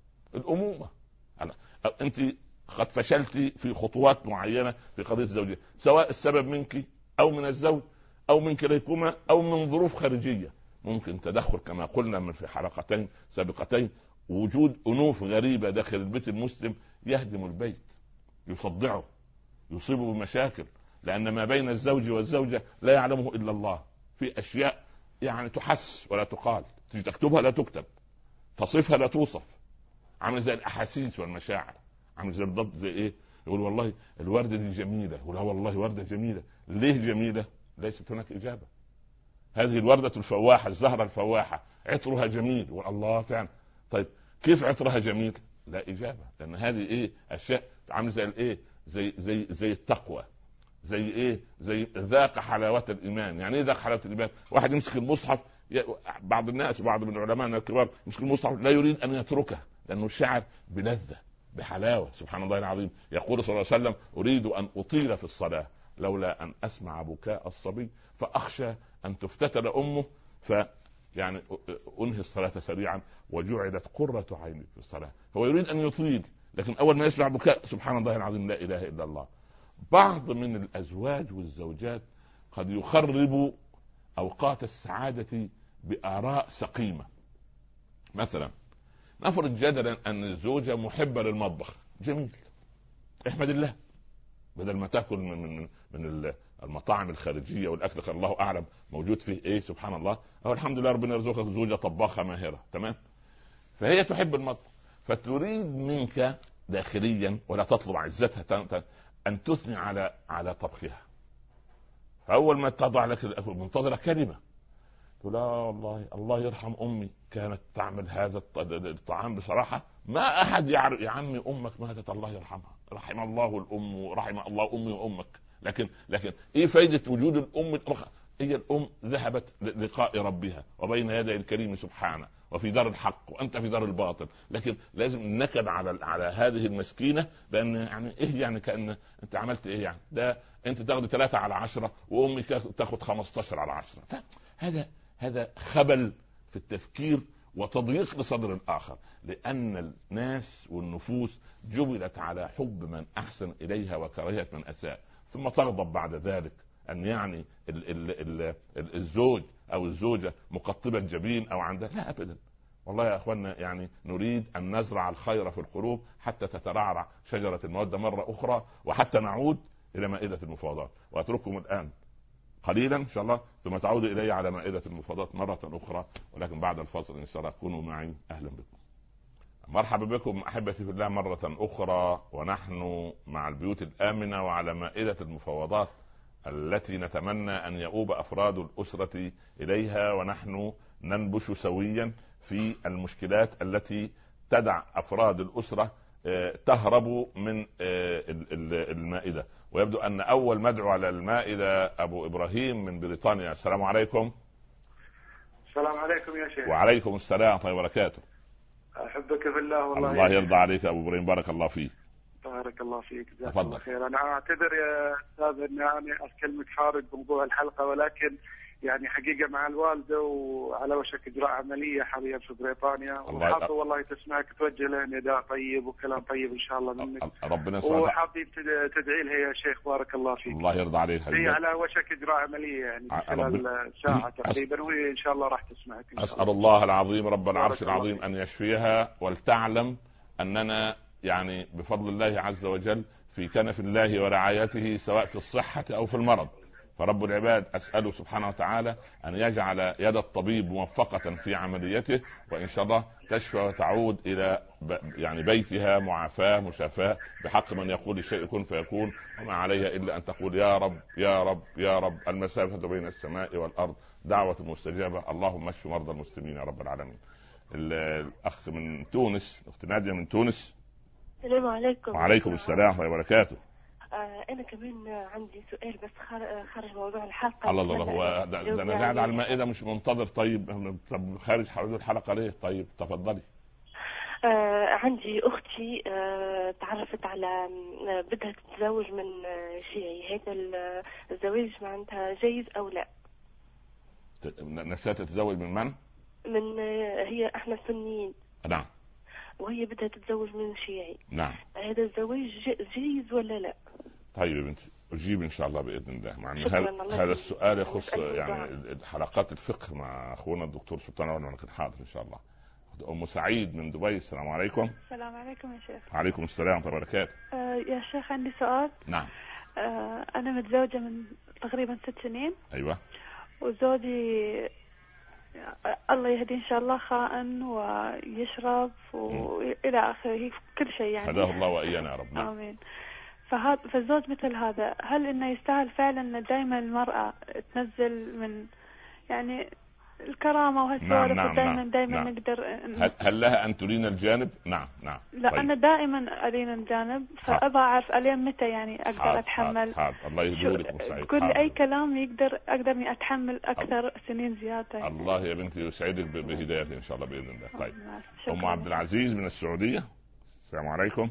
أنت قد فشلتي في خطوات معينة في قضية الزوجية، سواء السبب منك أو من الزوج أو من كليكما أو من ظروف خارجية. ممكن تدخل كما قلنا من في حلقتين سابقتين، وجود أنوف غريبة داخل البيت المسلم يهدم البيت، يصدعه، يصيبه بمشاكل، لأن ما بين الزوج والزوجة لا يعلمه إلا الله. في أشياء يعني تحس ولا تقال، تكتبها لا تكتب، تصفها لا توصف، عامل زي الأحاسيس والمشاعر، عامل زي بالضبط زي إيه؟ يقول والله الوردة دي جميلة، ولا والله وردة جميلة. ليه جميلة؟ ليست هناك إجابة. هذه الوردة الفواحة، الزهرة الفواحة عطرها جميل، والله فعلا. طيب كيف عطرها جميل؟ لا إجابة، لأن هذه إيه؟ أشياء عامل زي الإيه؟ زي التقوى، زي إيه؟ زي ذاق حلاوة الإيمان. يعني إيه ذاق حلاوة الإيمان؟ واحد يمسك المصحف، بعض الناس بعض من علمائنا الكبار يمسك المصحف لا يريد أن يتركه، لأنه الشعر بلذة بحلاوة. سبحان الله العظيم. يقول صلى الله عليه وسلم أريد أن أطيل في الصلاة لولا أن أسمع بكاء الصبي فأخشى أن تفتتن أمه يعني أنهي الصلاة سريعا وجعلت قرة عيني في الصلاة. هو يريد أن يطيل، لكن أول ما يسمع بكاء سبحان الله العظيم لا إله إلا الله. بعض من الأزواج والزوجات قد يخرب أوقات السعادة بآراء سقيمة. مثلا نفرض جدلا أن الزوجة محبة للمطبخ، جميل، احمد الله، بدل ما تأكل من المطاعم الخارجية والأكل كان الله أعلم موجود فيه إيه، سبحان الله، أو الحمد لله ربنا يرزقك زوجة طباخة ماهرة، تمام. فهي تحب المطبخ، فتريد منك داخليا ولا تطلب عزتها أن تثني على طبخها. فأول ما تضع لك الأكل منتظرة كلمة تقول لا والله الله يرحم أمي كانت تعمل هذا الطعام بصراحة ما أحد يعرف. يا عمي أمك ماتت الله يرحمها، رحم الله الأم ورحم الله أمي وأمك، لكن إيه فايدة وجود الأم؟ هي الأم ذهبت للقاء ربها وبين يدي الكريم سبحانه وفي دار الحق وأنت في دار الباطل، لكن لازم نكد على هذه المسكينة، لأن يعني إيه يعني كأن أنت عملت إيه يعني؟ ده أنت تاخد 3/10 وأمي تاخد 15/10. هذا خبل في التفكير وتضييق لصدر الآخر، لأن الناس والنفوس جبلت على حب من أحسن إليها وكراهية من أساء، ثم تغضب بعد ذلك أن يعني الزوج أو الزوجة مقطبة الجبين أو عندها. لا أبدا، والله يا أخوانا يعني نريد أن نزرع الخير في القلوب حتى تترعرع شجرة المودة مرة أخرى، وحتى نعود إلى مائدة المفاوضات. وأترككم الآن قليلا إن شاء الله ثم تعود إلي على مائدة المفاوضات مرة أخرى، ولكن بعد الفصل إن شاء الله كونوا معي. أهلا بكم، مرحبا بكم أحبتي في الله مرة أخرى، ونحن مع البيوت الآمنة وعلى مائدة المفاوضات التي نتمنى أن يؤوب أفراد الأسرة إليها، ونحن ننبش سويا في المشكلات التي تدع أفراد الأسرة تهرب من المائدة. ويبدو أن أول مدعو على المائدة أبو إبراهيم من بريطانيا. السلام عليكم. السلام عليكم يا شيخ. وعليكم السلام ورحمة الله وبركاته. أحبك في الله والله. الله يرضى عليك أبو إبراهيم، بارك الله فيك. بارك الله فيك، جزاك تفضل. الله خير. أنا أعتذر يا أستاذ أن يعني أكلمك خارج موضوع الحلقة، ولكن يعني حقيقة مع الوالدة وعلى وشك إجراء عملية حاليا في بريطانيا، وحاطة والله تسمعك توجه له نداء طيب وكلام طيب إن شاء الله منك. ربنا يسعدك. وحابين تدعي لها يا شيخ بارك الله فيك. الله يرضى عليك. هي على وشك إجراء عملية يعني خلال ساعة تقريبا، وهي إن شاء الله راح تسمعك. أسأل الله العظيم رب العرش العظيم أن يشفيها، ولتعلم أننا يعني بفضل الله عز وجل في كنف الله ورعايته، سواء في الصحة أو في المرض. فرب العباد أسأله سبحانه وتعالى أن يجعل يد الطبيب موفقة في عمليته، وإن شاء الله تشفى وتعود إلى يعني بيتها معافاة مشافاة بحق من يقول الشيء كن فيكون، وما عليها إلا أن تقول يا رب يا رب يا رب. المسافة بين السماء والأرض دعوة مستجابة. اللهم اشف مرضى المسلمين يا رب العالمين. الأخ من تونس، أخت نادية من تونس. السلام عليكم. وعليكم السلام ورحمة الله وبركاته. أنا كمان عندي سؤال بس خارج موضوع الحلقة. الله هو ده أنا قاعد على المائدة مش منتظر. طيب خارج حدود الحلقة ليه؟ طيب تفضلي. عندي أختي تعرفت على بدها تتزوج من شيعي، هذا الزواج معناتها جيد أو لا؟ نفسها تتزوج من من؟ من هي احنا سنيين. نعم. وهي بدها تتزوج من شيعي. نعم. هذا الزواج جيد ولا لا؟ طيب يا بنتي أجيب إن شاء الله بإذن الله. مع هذا السؤال يخص يعني حلقات الفقه مع أخونا الدكتور سلطان ولكن حاضر إن شاء الله. أم سعيد من دبي. السلام عليكم. السلام عليكم يا شيخ. وعليكم السلام ورحمة الله وبركاته. يا شيخ عندي سؤال. نعم. أنا متزوجة من تقريبا 6 سنين. أيوة. وزوجي الله يهديه إن شاء الله خائن ويشرب وإلى آخره كل شيء يعني. هداه الله وإيانا يا رب. نعم. آمين. فالزوج مثل هذا هل إنه يستاهل فعلا إن دائما المرأة تنزل من يعني الكرامة وهالسوالف؟ نعم. دائما نعم. نقدر هل لها أن ترين الجانب؟ نعم. لا طيب. أنا دائما أرين الجانب، فأبغى أعرف ألين متى يعني أقدر أتحمل. الله يهديك مسعيد. كل أي كلام أقدر إني أتحمل أكثر سنين زيادة. الله يا بنتي يسعدك بهدايته إن شاء الله بإذن الله. طيب أم عبد العزيز من السعودية. السلام عليكم.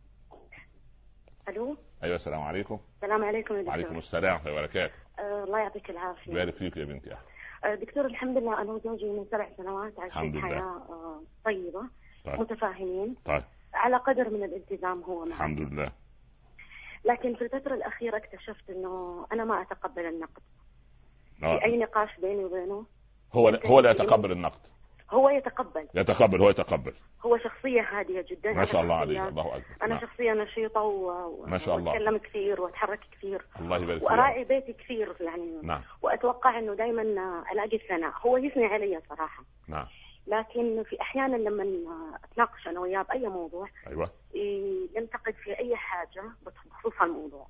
ألو. أيوة السلام عليكم. السلام عليكم يا دكتور. وعليكم السلام ورحمة الله وبركاته. الله يعطيك العافية. بارك فيك يا بنتي. دكتور الحمد لله أنا وزوجي من 7 سنوات عايشين حياة طيبة. طيب. متفاهمين. طيب. على قدر من الالتزام هو معي. الحمد لله. لكن في الفترة الأخيرة اكتشفت إنه أنا ما أتقبل النقد. في أي نقاش بيني وبينه هو لا يتقبل النقد. هو يتقبل. هو شخصية هادية جدا. ما شاء الله عليه. الله أكبر. أنا شخصية نشيطة ما شاء الله. وأتكلم كثير وأتحرك كثير. الله يبارك فيك. وأراعي بيتي كثير يعني. نعم. وأتوقع إنه دائما ألاقي الثناء. هو يثني علي صراحة. نعم. لكن في أحيانا لما أتناقش أنا وياه بأي موضوع. أيوة. ينتقد في أي حاجة بخصوص الموضوع.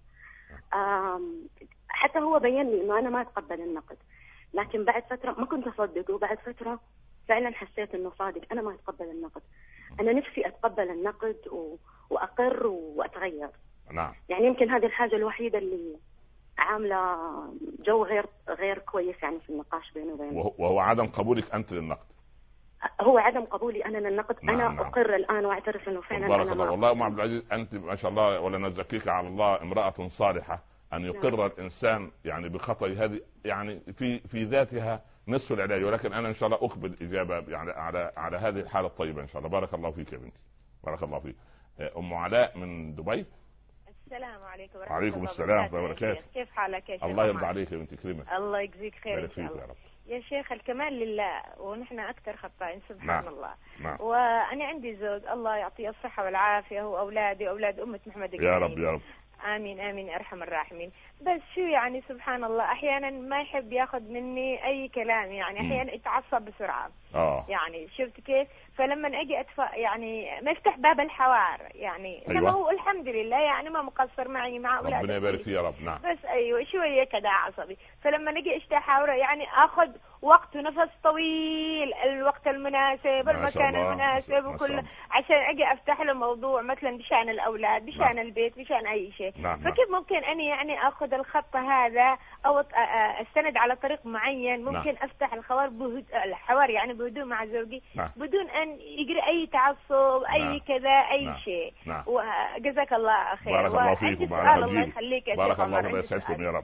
حتى هو بين لي إنه أنا ما أتقبل النقد، لكن بعد فترة ما كنت أصدقه. بعد فترة فعلا حسيت إنه صادق، أنا ما أتقبل النقد. أنا نفسي أتقبل النقد وأقر وأتغير. نعم. يعني يمكن هذه الحاجة الوحيدة اللي عاملة جو غير كويس يعني في النقاش بينه وبينه. وهو عدم قبولك أنت للنقد. هو عدم قبولي أنا للنقد. نعم. أنا أقر الآن وأعترف إنه فعلا بارك الله. والله أم عبد العزيز أنت ما شاء الله ولا نزكيك على الله امرأة صالحة. أن يقر نعم. الإنسان يعني بخطأ هذه يعني في ذاتها نصف العلاج. ولكن أنا إن شاء الله أقبل إجابة يعني على هذه الحالة الطيبة إن شاء الله. بارك الله فيك يا بنتي. بارك الله فيك. أم علاء من دبي. السلام عليكم ورحمة الله. وعليكم السلام ورحمة الله وبركاته. كيف حالك يا شيخ؟ الله يرضى عليك يا بنتي كريمة. الله يجزيك خير إن شاء الله. يا رب. يا شيخ الكمال لله ونحن أكثر خطائين سبحان نعم. الله. نعم. وأنا عندي زوج الله يعطيه الصحة والعافية وأولادي أولاد أمة محمد يا رب يا رب. آمين آمين أرحم الراحمين. بس شو يعني سبحان الله أحيانا ما يحب ياخذ مني أي كلام يعني أحيانا يتعصب بسرعة. يعني شفت كيف؟ فلما أجي يعني ما يفتح باب الحوار يعني. أيوة. إنما هو الحمد لله يعني ما مقصر معي مع أولادي. ربنا يبارك فيه يا رب. نعم. بس أيوة شوية كذا عصبي. فلما نجي أحاوره يعني أخذ وقت ونفس طويل، الوقت المناسب المكان المناسب وكل عشان أجي أفتح له موضوع مثلا بشأن الأولاد بشأن نعم. البيت بشأن أي شيء. نعم. فكيف ممكن أني يعني أخذ الخط هذا أو أستند على طريق معين ممكن نعم. أفتح الحوار يعني بهدوء مع زوجي نعم. بدون أن يجري أي تعصب أي نعم. كذا أي نعم. شيء. نعم. وجزاك الله خير. بارك الله فيكم. بارك الله يخليك. بارك الله ويسعدكم يا رب.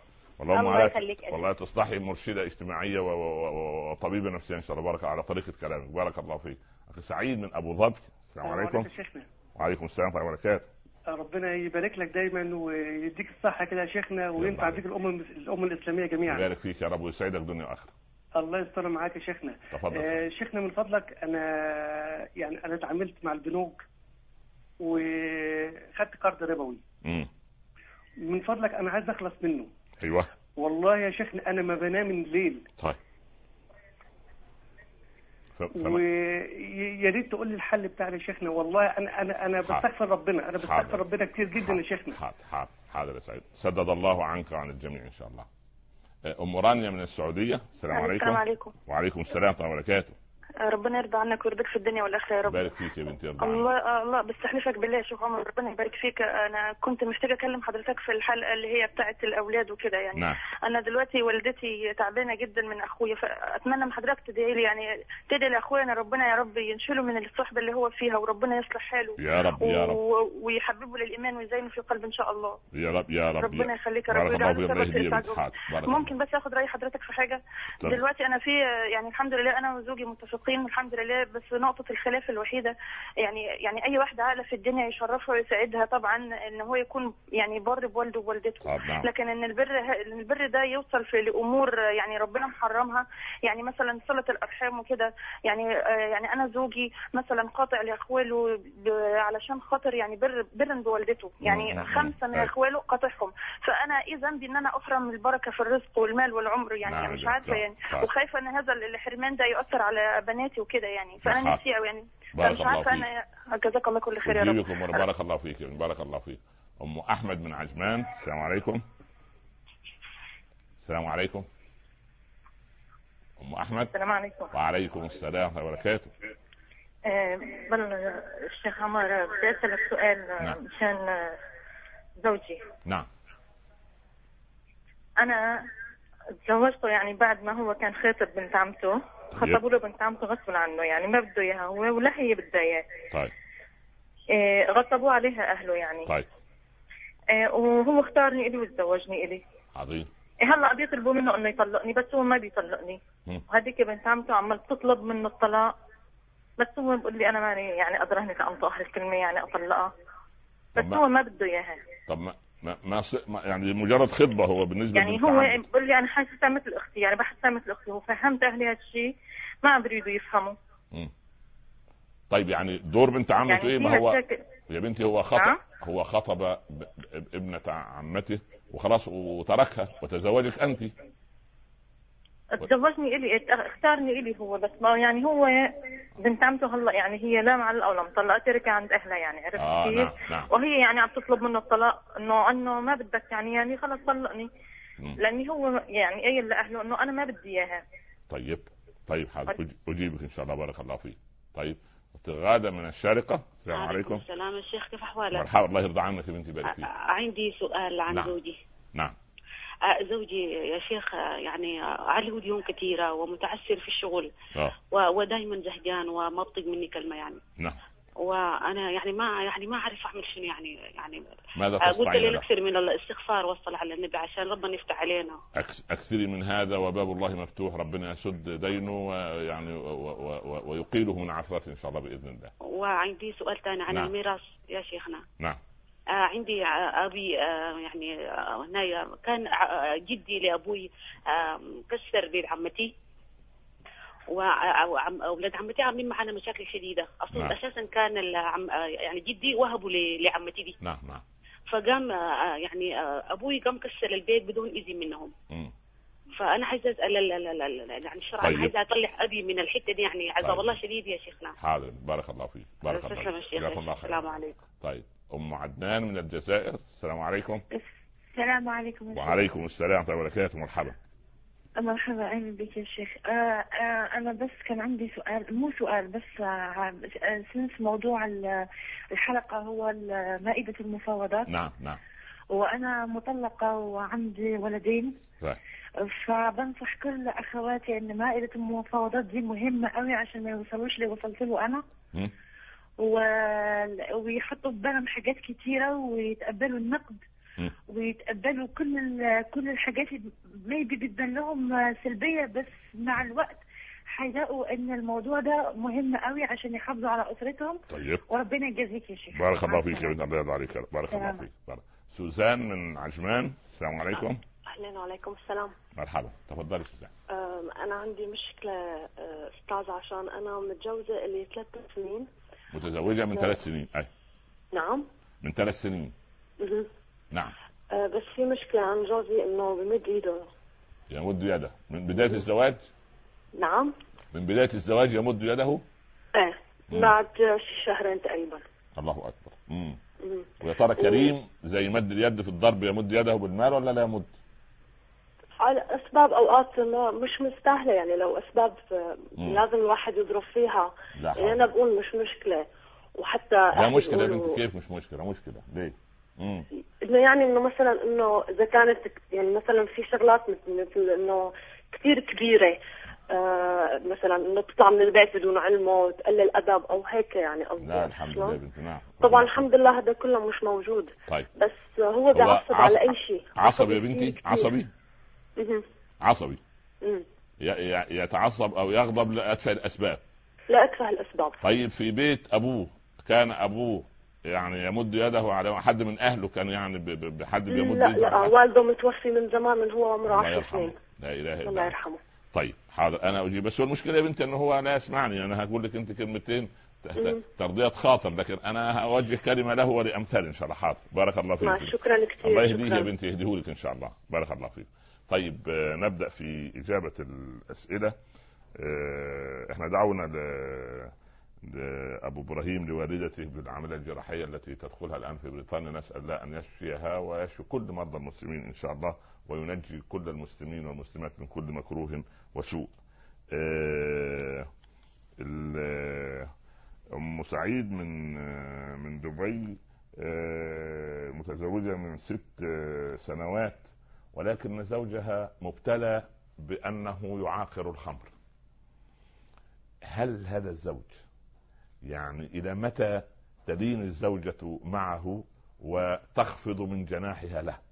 الله يخليك. والله تصلحي مرشدة اجتماعية وطبيبة نفسية إن شاء الله. بارك على طريقة كلامك، بارك الله فيك. أخي سعيد من أبو ظبي، السلام عليكم. وعليكم السلام ورحمة الله وبركاته. ربنا يبارك لك دايما ويديك الصحة كده يا شيخنا، وينفع بيك الأمة الإسلامية جميعا. يبارك فيك يا رب ويسعدك دنيا وآخرة. الله يستر معاك يا شيخنا. تفضل. شيخنا من فضلك، أنا اتعاملت مع البنوك وخدت قرض ربوي. من فضلك أنا عايز أخلص منه. أيوه. والله يا شيخنا أنا ما بنام من الليل. طيب. ويا ريت تقول لي الحل بتاعي يا شيخنا. والله انا بستغفر ربنا، انا بستغفر ربنا كتير جدا يا شيخنا. حاضر يا سعيد، سدد الله عنك وعن الجميع ان شاء الله. ام رانيا من السعوديه، السلام عليكم. السلام عليكم. وعليكم السلام ورحمه الله وبركاته. ربنا يرضى عنك ويرضيك في الدنيا والاخره يا رب. بارك فيك يا بنتي، يرضى عنك. الله بستحلفك بالله يا شيخ عمر، ربنا يبارك فيك. انا كنت محتاجه اكلم حضرتك في الحلقه اللي هي بتاعه الاولاد وكده يعني. نعم. انا دلوقتي والدتي تعبانه جدا من اخويا، فاتمنى من حضرتك تدعي لي، يعني تدعي لاخويا ان ربنا يا رب ينشله من الصحبه اللي هو فيها، وربنا يصلح حاله يا رب يا رب، ويحببه للايمان ويزينه في قلبه ان شاء الله. يا رب يا رب. ربنا يخليك يا رب. ممكن بس اخد راي حضرتك في حاجه؟ دلوقتي انا في يعني الحمد لله انا وزوجي متفقين والحمد لله، بس نقطة الخلاف الوحيدة يعني أي واحدة عاقلة في الدنيا يشرفها ويسعدها طبعا إن هو يكون يعني بار بوالده ووالدته، لكن إن البر ده يوصل في لأمور يعني ربنا محرمها، يعني مثلا صلة الأرحام وكده. يعني أنا زوجي مثلا قاطع لأخواله علشان خاطر يعني برا بوالدته، يعني 5 من أخواله قاطعهم، فأنا إيه ذنبي إن أنا أحرم البركة في الرزق والمال والعمر؟ يعني مش عارفة يعني، وخايفة إن هذا الحرمان ده يؤثر على بناتي وكده يعني، فانا نفسي قوي يعني مش عارفه. انا جزاك الله كل خير يا رب. بارك الله فيك، بارك الله فيك. ام احمد من عجمان، السلام عليكم. السلام عليكم ام احمد. السلام عليكم. وعليكم السلام ورحمه الله وبركاته. الشيخ عمر بدي اسالك سؤال. نعم. مشان زوجي. نعم. انا تزوجته يعني بعد ما هو كان خاطب بنت عمته، خطبوا له بنت عمته غصب عنه، يعني ما بده اياها هو ولا هي بدها اياه. طيب. غصبوا عليها اهله يعني. طيب. وهو اختارني الي وتزوجني الي. عظيم. هلا بيطلبوا منه انه يطلقني، بس هو ما بيطلقني. وهذيك بنت عمته عمال تطلب منه الطلاق، بس هو بيقول لي انا ماني يعني قادره هنك انطق اخر الكلمه يعني اطلقها، بس هو ما بده اياها. طب ما يعني مجرد خطبه هو بالنسبه يعني هو بيقول لي انا حاسسها مثل اختي، يعني بحسها مثل اختي، وفهمت اهلي هالشيء ما عم بيريدوا يفهموا. طيب يعني دور بنت عمته يعني ايه؟ ما هو يا بنتي هو خطب ابنة عمته وخلاص وتركها وتزوجك انت. تزوجني الي، اختارني الي هو، بس ما يعني هو بنت عمته هلا يعني هي لا معلقه ولا مطلقه، تركها عند اهلها يعني، عرفت كيف؟ نعم. وهي يعني عم تطلب منه الطلاق، انه ما بدك يعني خلص طلقني، لاني هو يعني قايل لاهله انه انا ما بدي اياها. طيب حاضر، اجيبك ان شاء الله، بارك الله فيك. طيب غادة من الشارقة، السلام عليكم. السلام يا شيخ، كيف احوالك؟ مرحبا، الله يرضى عنك يا بنتي، بارك فيك. عندي سؤال عن زوجي. نعم. زوجي يا شيخ يعني عليه ديون كثيرة ومتعسر في الشغل، ودائما زهجان وما بطيق مني كلمة يعني. نعم. وانا يعني ما اعرف اعمل شنو يعني ماذا قلت لي اكثر من الاستغفار والصلاة على النبي عشان ربنا يفتح علينا. اكثري من هذا وباب الله مفتوح، ربنا يسد دينه ويعني ويقيله من عثرته ان شاء الله باذن الله. وعندي سؤال ثاني عن الميراث يا شيخنا. نعم. عندي أبي يعني كان جدي لأبوي كسر بيت عمتي، وأولاد عمتي عاملين معنا مشاكل شديدة. أصلا أساسا كان يعني جدي وهبوا لعمتي دي. نعم. فقام يعني أبوي قام كسر البيت بدون إذن منهم. فأنا عايزة أسأل يعني الشرع، طيب. عايزة أطلع أبي من الحتة دي، يعني عذاب الله شديد يا شيخنا. حاضر، بارك الله فيك، بارك الله فيك. السلام عليكم. طيب أم عدنان من الجزائر، السلام عليكم. السلام عليكم. وعليكم السلام ورحمة الله وبركاته. مرحبا. مرحبا، أهلا بك يا شيخ. أنا بس كان عندي سؤال، مو سؤال بس، سنس موضوع الحلقة هو مائدة المفاوضات. نعم. وأنا مطلقة وعندي ولدين. فبنصح كل أخواتي إن مائدة المفاوضات دي مهمة قوي عشان ما يوصلوش اللي وصلت له أنا. ويحطوا في بالهم حاجات كتيرة ويتقبلوا النقد ويتقبلوا كل الحاجات ميبي بتبان لهم سلبية، بس مع الوقت هيلاقوا ان الموضوع ده مهم قوي عشان يحافظوا على اسرتهم. طيب وربنا يجازيك يا شيخ. بارك الله فيك يا بنت، الله يرضى عليك. بارك الله فيك. سوزان من عجمان، السلام عليكم. اهلا وعليكم السلام. مرحبا، تفضلي سوزان. انا عندي مشكله استاذ، عشان انا متجوزه لي 3 سنين. متزوجه من 3 سنين؟ اي نعم، من 3 سنين. نعم. بس في مشكله عن جوزي انه بمد ايده. يمد يده من بدايه الزواج؟ نعم، من بدايه الزواج يمد يده. ايه بعد 2 شهرين تقريبا. الله اكبر. ويا ترى كريم زي مد اليد في الضرب يمد يده بالمال ولا لا يمد؟ على اسباب اوقات مش مستاهله، يعني لو اسباب لازم الواحد يضرب فيها. يعني انا بقول مش مشكله، وحتى لا مشكله. انت كيف مش مشكله؟ مشكله ليه؟ انه يعني انه مثلا انه اذا كانت يعني مثلا في شغلات مثل انه كثير كبيره، مثلا انه تطلع من البيت بدون علمه وتقلل ادب او هيك، يعني قصدي. لا الحمد لله بنت. نعم طبعا الحمد لله هذا كله مش موجود. طيب بس هو بيعصب على اي شيء. عصبي يا بنتي؟ عصبي؟ عصبي. يتعصب او يغضب لأتفه الاسباب. لأتفه الاسباب. طيب في بيت ابوه كان ابوه يعني يمد يده على حد من اهله؟ كان يعني بحد بيمد يده؟ لا والده متوفي من زمان، من هو عمره 10 سنين. لا اله الا الله. الله يرحمه. طيب حاضر انا اجيب، بس هو المشكله يا بنتي انه هو لا يسمعني. انا هقول لك انت كلمتين ترضيه خاطر، لكن انا اوجه كلمه له ولامثال ان شاء الله. حاضر، بارك الله فيك. شكرا كثير. الله يهديه يا بنتي، يهديه لك ان شاء الله. بارك الله فيك. طيب نبدا في اجابه الاسئله. احنا دعونا لابو ابراهيم لوالدته بالعمليه الجراحيه التي تدخلها الان في بريطانيا. نسال الله ان يشفيها ويشفي كل مرضى المسلمين ان شاء الله، وينجي كل المسلمين والمسلمات من كل مكروه وسوء. ام سعيد من دبي، متزوجه من 6 سنوات، ولكن زوجها مبتلى بانه يعاقر الخمر. هل هذا الزوج يعني الى متى تلين الزوجة معه وتخفض من جناحها له؟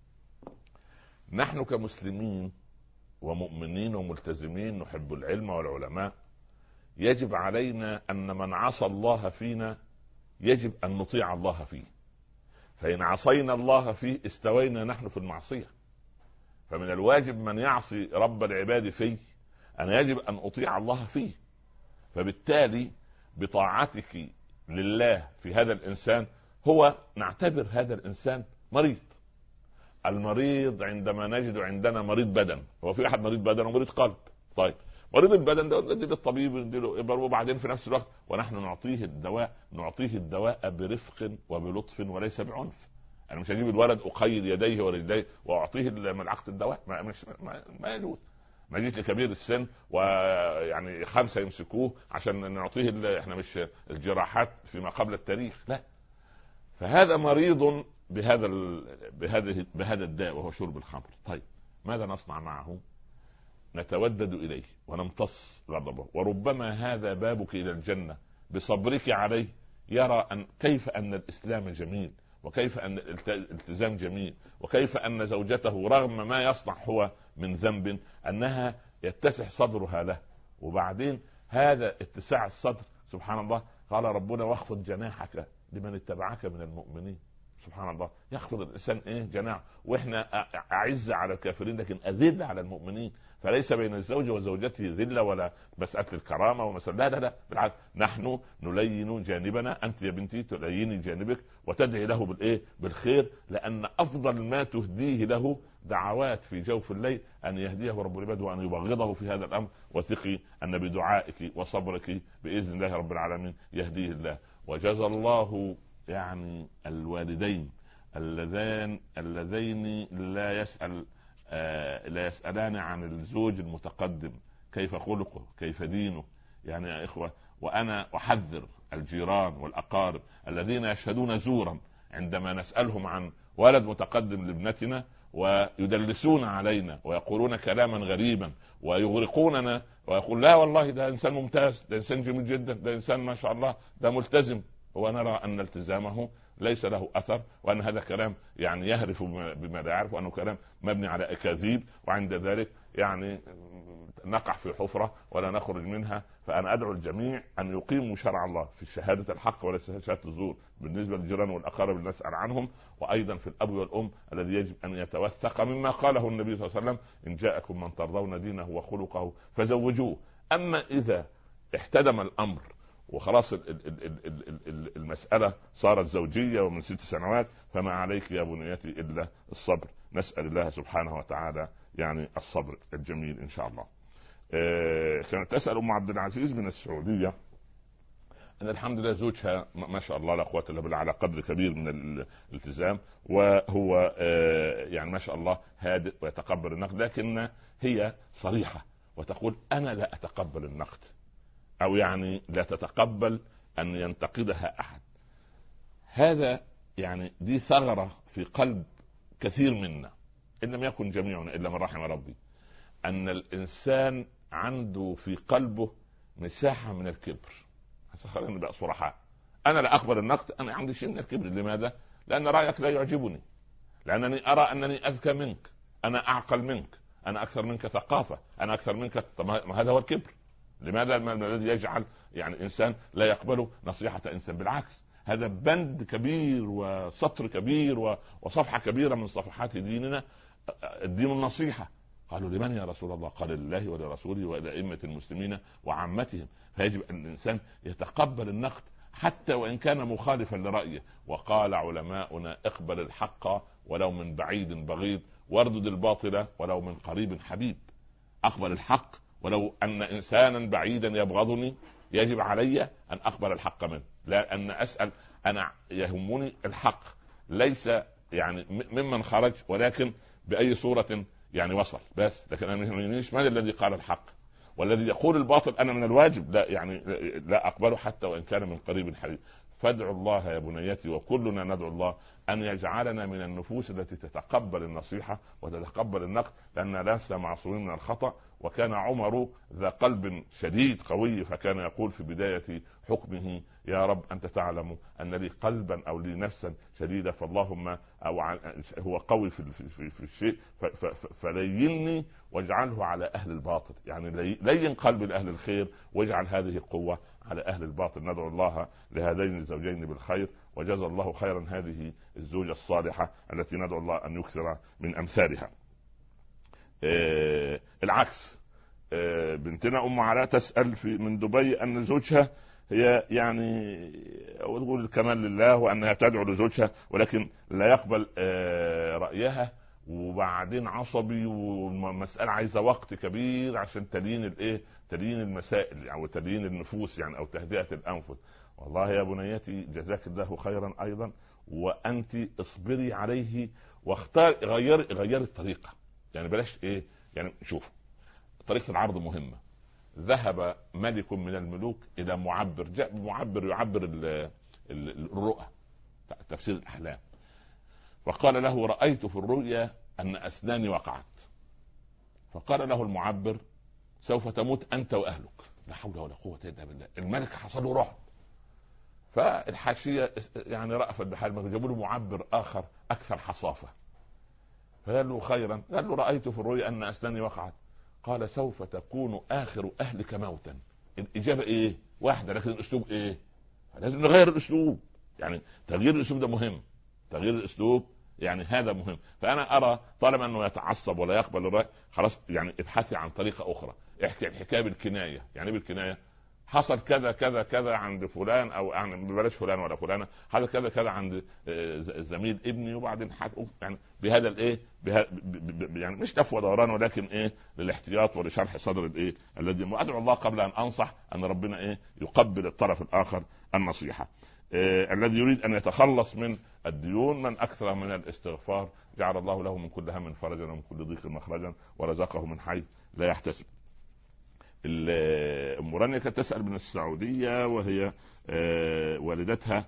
نحن كمسلمين ومؤمنين وملتزمين نحب العلم والعلماء، يجب علينا أن من عصى الله فينا يجب أن نطيع الله فيه، فإن عصينا الله فيه استوينا نحن في المعصية. فمن الواجب من يعصي رب العباد فيه أن يجب أن أطيع الله فيه. فبالتالي بطاعتك لله في هذا الإنسان هو نعتبر هذا الإنسان مريض. المريض عندما نجد عندنا مريض بدن، هو في أحد مريض بدن ومريض قلب. طيب مريض البدن ده ندي للطبيب نديله إبر، وبعدين في نفس الوقت ونحن نعطيه الدواء برفق وبلطف وليس بعنف. أنا مش هجيب الولد أقيد يديه ورجليه وأعطيه ملعقة الدواء، ما يجوز. ما جيت لكبير السن ويعني 5 يمسكوه عشان نعطيه احنا مش الجراحات فيما قبل التاريخ، لا. فهذا مريض بهذا الداء وهو شرب الخمر. طيب ماذا نصنع معه؟ نتودد إليه ونمتص غضبه، وربما هذا بابك إلى الجنة بصبرك عليه. يرى كيف أن الإسلام جميل، وكيف أن الالتزام جميل، وكيف أن زوجته رغم ما يصنع هو من ذنب أنها يتسع صدرها له. وبعدين هذا اتساع الصدر سبحان الله قال ربنا واخفض جناحك لمن اتبعك من المؤمنين. سبحان الله، يخفض الإنسان جناح، وإحنا أعز على الكافرين لكن أذل على المؤمنين. فليس بين الزوج وزوجته ذلة ولا مسألة الكرامة ومسألة لا بالعكس، نحن نلين جانبنا، أنت يا بنتي تليني جانبك وتدعي له بالخير، لأن أفضل ما تهديه له دعوات في جوف الليل أن يهديه رب العباد وأن يبغضه في هذا الأمر. وثقي أن بدعائك وصبرك بإذن الله رب العالمين يهديه الله. وجزى الله يعني الوالدين اللذين لا يسألان عن الزوج المتقدم كيف خلقه كيف دينه. يعني يا إخوة، وأنا أحذر الجيران والأقارب الذين يشهدون زورا عندما نسألهم عن ولد متقدم لابنتنا ويدلسون علينا ويقولون كلاما غريبا ويغرقوننا ويقول لا والله ده إنسان ممتاز، ده إنسان جميل جدا، ده إنسان ما شاء الله، ده ملتزم. ونرى أن التزامه ليس له اثر، وان هذا كلام يعني يهرف بما لا يعرف، وانه كلام مبني على اكاذيب، وعند ذلك يعني نقع في حفرة ولا نخرج منها. فأنا أدعو الجميع أن يقيموا شرع الله في شهادة الحق وليس شهادة الزور بالنسبة للجيران والأقارب اللي نسأل عنهم، وأيضا في الأب والأم الذي يجب أن يتوثق مما قاله النبي صلى الله عليه وسلم: إن جاءكم من ترضون دينه وخلقه فزوجوه. أما إذا احتدم الأمر وخلاص المسألة صارت زوجية ومن 6 سنوات، فما عليك يا بنيتي إلا الصبر. نسأل الله سبحانه وتعالى يعني الصبر الجميل إن شاء الله. كانت تسأل أم عبد العزيز من السعودية أن الحمد لله زوجها ما شاء الله لا قوة إلا بالله على قدر كبير من الالتزام، وهو يعني ما شاء الله هادئ ويتقبل النقد، لكن هي صريحة وتقول: أنا لا أتقبل النقد، أو يعني لا تتقبل أن ينتقدها أحد. هذا يعني دي ثغرة في قلب كثير منا، إن لم يكن جميعنا إلا من رحم ربي، أن الإنسان عنده في قلبه مساحة من الكبر. خلينا نبقى صراحة، أنا لا أقبل النقد، أنا عندي شيء من الكبر. لماذا؟ لأن رأيك لا يعجبني، لأنني أرى أنني أذكى منك، أنا أعقل منك، أنا أكثر منك ثقافة، أنا أكثر منك. طب ما هذا هو الكبر. لماذا الذي يجعل يعني إنسان لا يقبل نصيحة إنسان؟ بالعكس، هذا بند كبير وسطر كبير وصفحة كبيرة من صفحات ديننا، الدين النصيحة. قالوا: لمن يا رسول الله؟ قال: لله ولرسوله ولأئمة المسلمين وعامتهم. فيجب أن الإنسان يتقبل النقد حتى وإن كان مخالفا لرأيه. وقال علماؤنا: اقبل الحق ولو من بعيد بغيض، واردد الباطل ولو من قريب حبيب. أقبل الحق ولو أن إنسانا بعيدا يبغضني، يجب علي أن أقبل الحق منه، لا أن أسأل. أنا يهمني الحق، ليس يعني ممن خرج، ولكن بأي صورة يعني وصل بس. لكن أنا مش من الذي قال الحق، والذي يقول الباطل أنا من الواجب لا يعني لا أقبله حتى وإن كان من قريب حبيب. فادعوا الله يا بنيتي، وكلنا ندعو الله أن يجعلنا من النفوس التي تتقبل النصيحة وتتقبل النقد، لأننا لسنا معصومين من الخطأ. وكان عمر ذا قلب شديد قوي، فكان يقول في بداية حكمه: يا رب أنت تعلم أن لي قلبا أو لي نفسا شديدة، فاللهم هو قوي في الشيء فليني واجعله على أهل الباطل، يعني لين قلب لأهل الخير واجعل هذه القوة على أهل الباطل. ندعو الله لهذين الزوجين بالخير، وجزا الله خيرا هذه الزوجة الصالحة التي ندعو الله أن يكثر من أمثالها. العكس، بنتنا أم علاء تسأل من دبي أن زوجها هي يعني وتقول الكمال لله، وأنها تدعو لزوجها ولكن لا يقبل رأيها، وبعدين عصبي، والمسألة عايزة وقت كبير عشان تلين المسائل او تلين النفوس يعني، او تهدئة الأنفس. والله يا بنيتي جزاك الله خيرا أيضا، وأنت اصبري عليه واختار غير الطريقة. يعني بلاش يعني شوف، طريقة العرض مهمة. ذهب ملك من الملوك إلى معبر، جاء معبر يعبر الرؤى، تفسير الأحلام، وقال له: رأيت في الرؤيا أن أسناني وقعت. فقال له المعبر: سوف تموت أنت وأهلك. لا حول ولا قوة إلا بالله. الملك حصل له رعب، فالحاشية يعني رأفت بحال، جابوا له معبر آخر أكثر حصافة، فقال له: خيرا. قال له: رأيت في الرؤيا أن أسناني وقعت. قال: سوف تكون آخر أهلك موتا. الإجابة واحدة، لكن الأسلوب لازم نغير الأسلوب. يعني تغيير الأسلوب ده مهم، تغيير الأسلوب يعني هذا مهم. فأنا أرى طالما أنه يتعصب ولا يقبل الرأي، خلاص يعني ابحثي عن طريقة أخرى. احكي الحكاية بالكناية. يعني بالكناية: حصل كذا كذا كذا عند فلان، او يعني بلاش فلان ولا فلانة، حصل كذا كذا عند زميل ابني، وبعدين يعني بهذا يعني مش لف ودوران، ولكن للاحتياط ولشرح صدر الذي ادعو الله قبل ان انصح ان ربنا يقبل الطرف الاخر النصيحة. الذي يريد ان يتخلص من الديون من اكثر من الاستغفار جعل الله له من كل هم فرجا ومن كل ضيق مخرجا ورزقه من حيث لا يحتسب. أم رانيا كانت تسأل من السعودية، وهي والدتها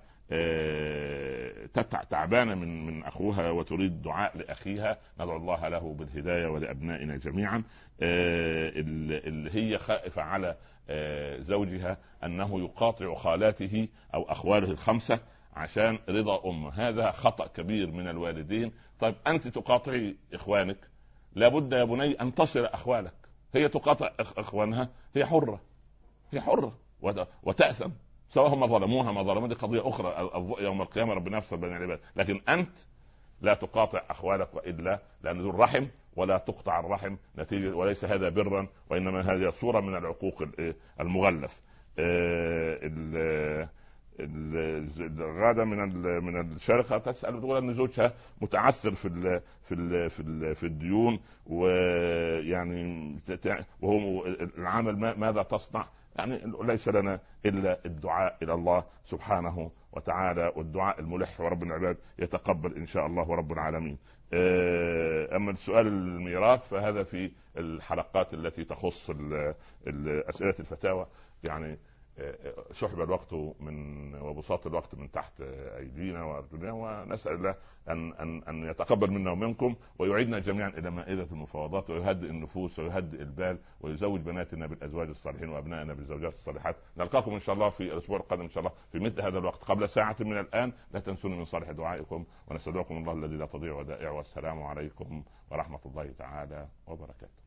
تعبانة من أخوها وتريد دعاء لأخيها، ندعو الله له بالهداية ولأبنائنا جميعا. اللي هي خائفة على زوجها أنه يقاطع خالاته أو أخواله الخمسة عشان رضا أمه. هذا خطأ كبير من الوالدين. طيب أنت تقاطعي إخوانك، لابد يا بني أن تصل أخوالك. هي تقاطع إخوانها، هي حرة، هي حرة وتأثم سواء هم ظلموها ما ظلموا، دي قضية أخرى يوم القيامة ربنا يفصل بين العباد. لكن أنت لا تقاطع أخوالك، وإلا لأن ذو الرحم ولا تقطع الرحم نتيجة، وليس هذا برا، وإنما هذه صورة من العقوق المغلف. غادة من الشارقة تسأل تقول أن زوجها متعثر في الديون، ويعني وهو العمل ماذا تصنع؟ يعني ليس لنا إلا الدعاء إلى الله سبحانه وتعالى، والدعاء الملح، ورب العباد يتقبل إن شاء الله رب العالمين. أما السؤال الميراث فهذا في الحلقات التي تخص أسئلة الفتاوى. يعني سحب الوقت وبساط الوقت من تحت أيدينا وأرجلنا، ونسأل الله أن يتقبل منا ومنكم، ويعيدنا جميعا إلى مائدة المفاوضات، ويهدئ النفوس ويهدئ البال، ويزوج بناتنا بالأزواج الصالحين وأبنائنا بالزوجات الصالحات. نلقاكم إن شاء الله في الأسبوع القادم إن شاء الله في مثل هذا الوقت قبل ساعة من الآن. لا تنسوني من صالح دعائكم، ونستودعكم الله الذي لا تضيع ودائعه، والسلام عليكم ورحمة الله تعالى وبركاته.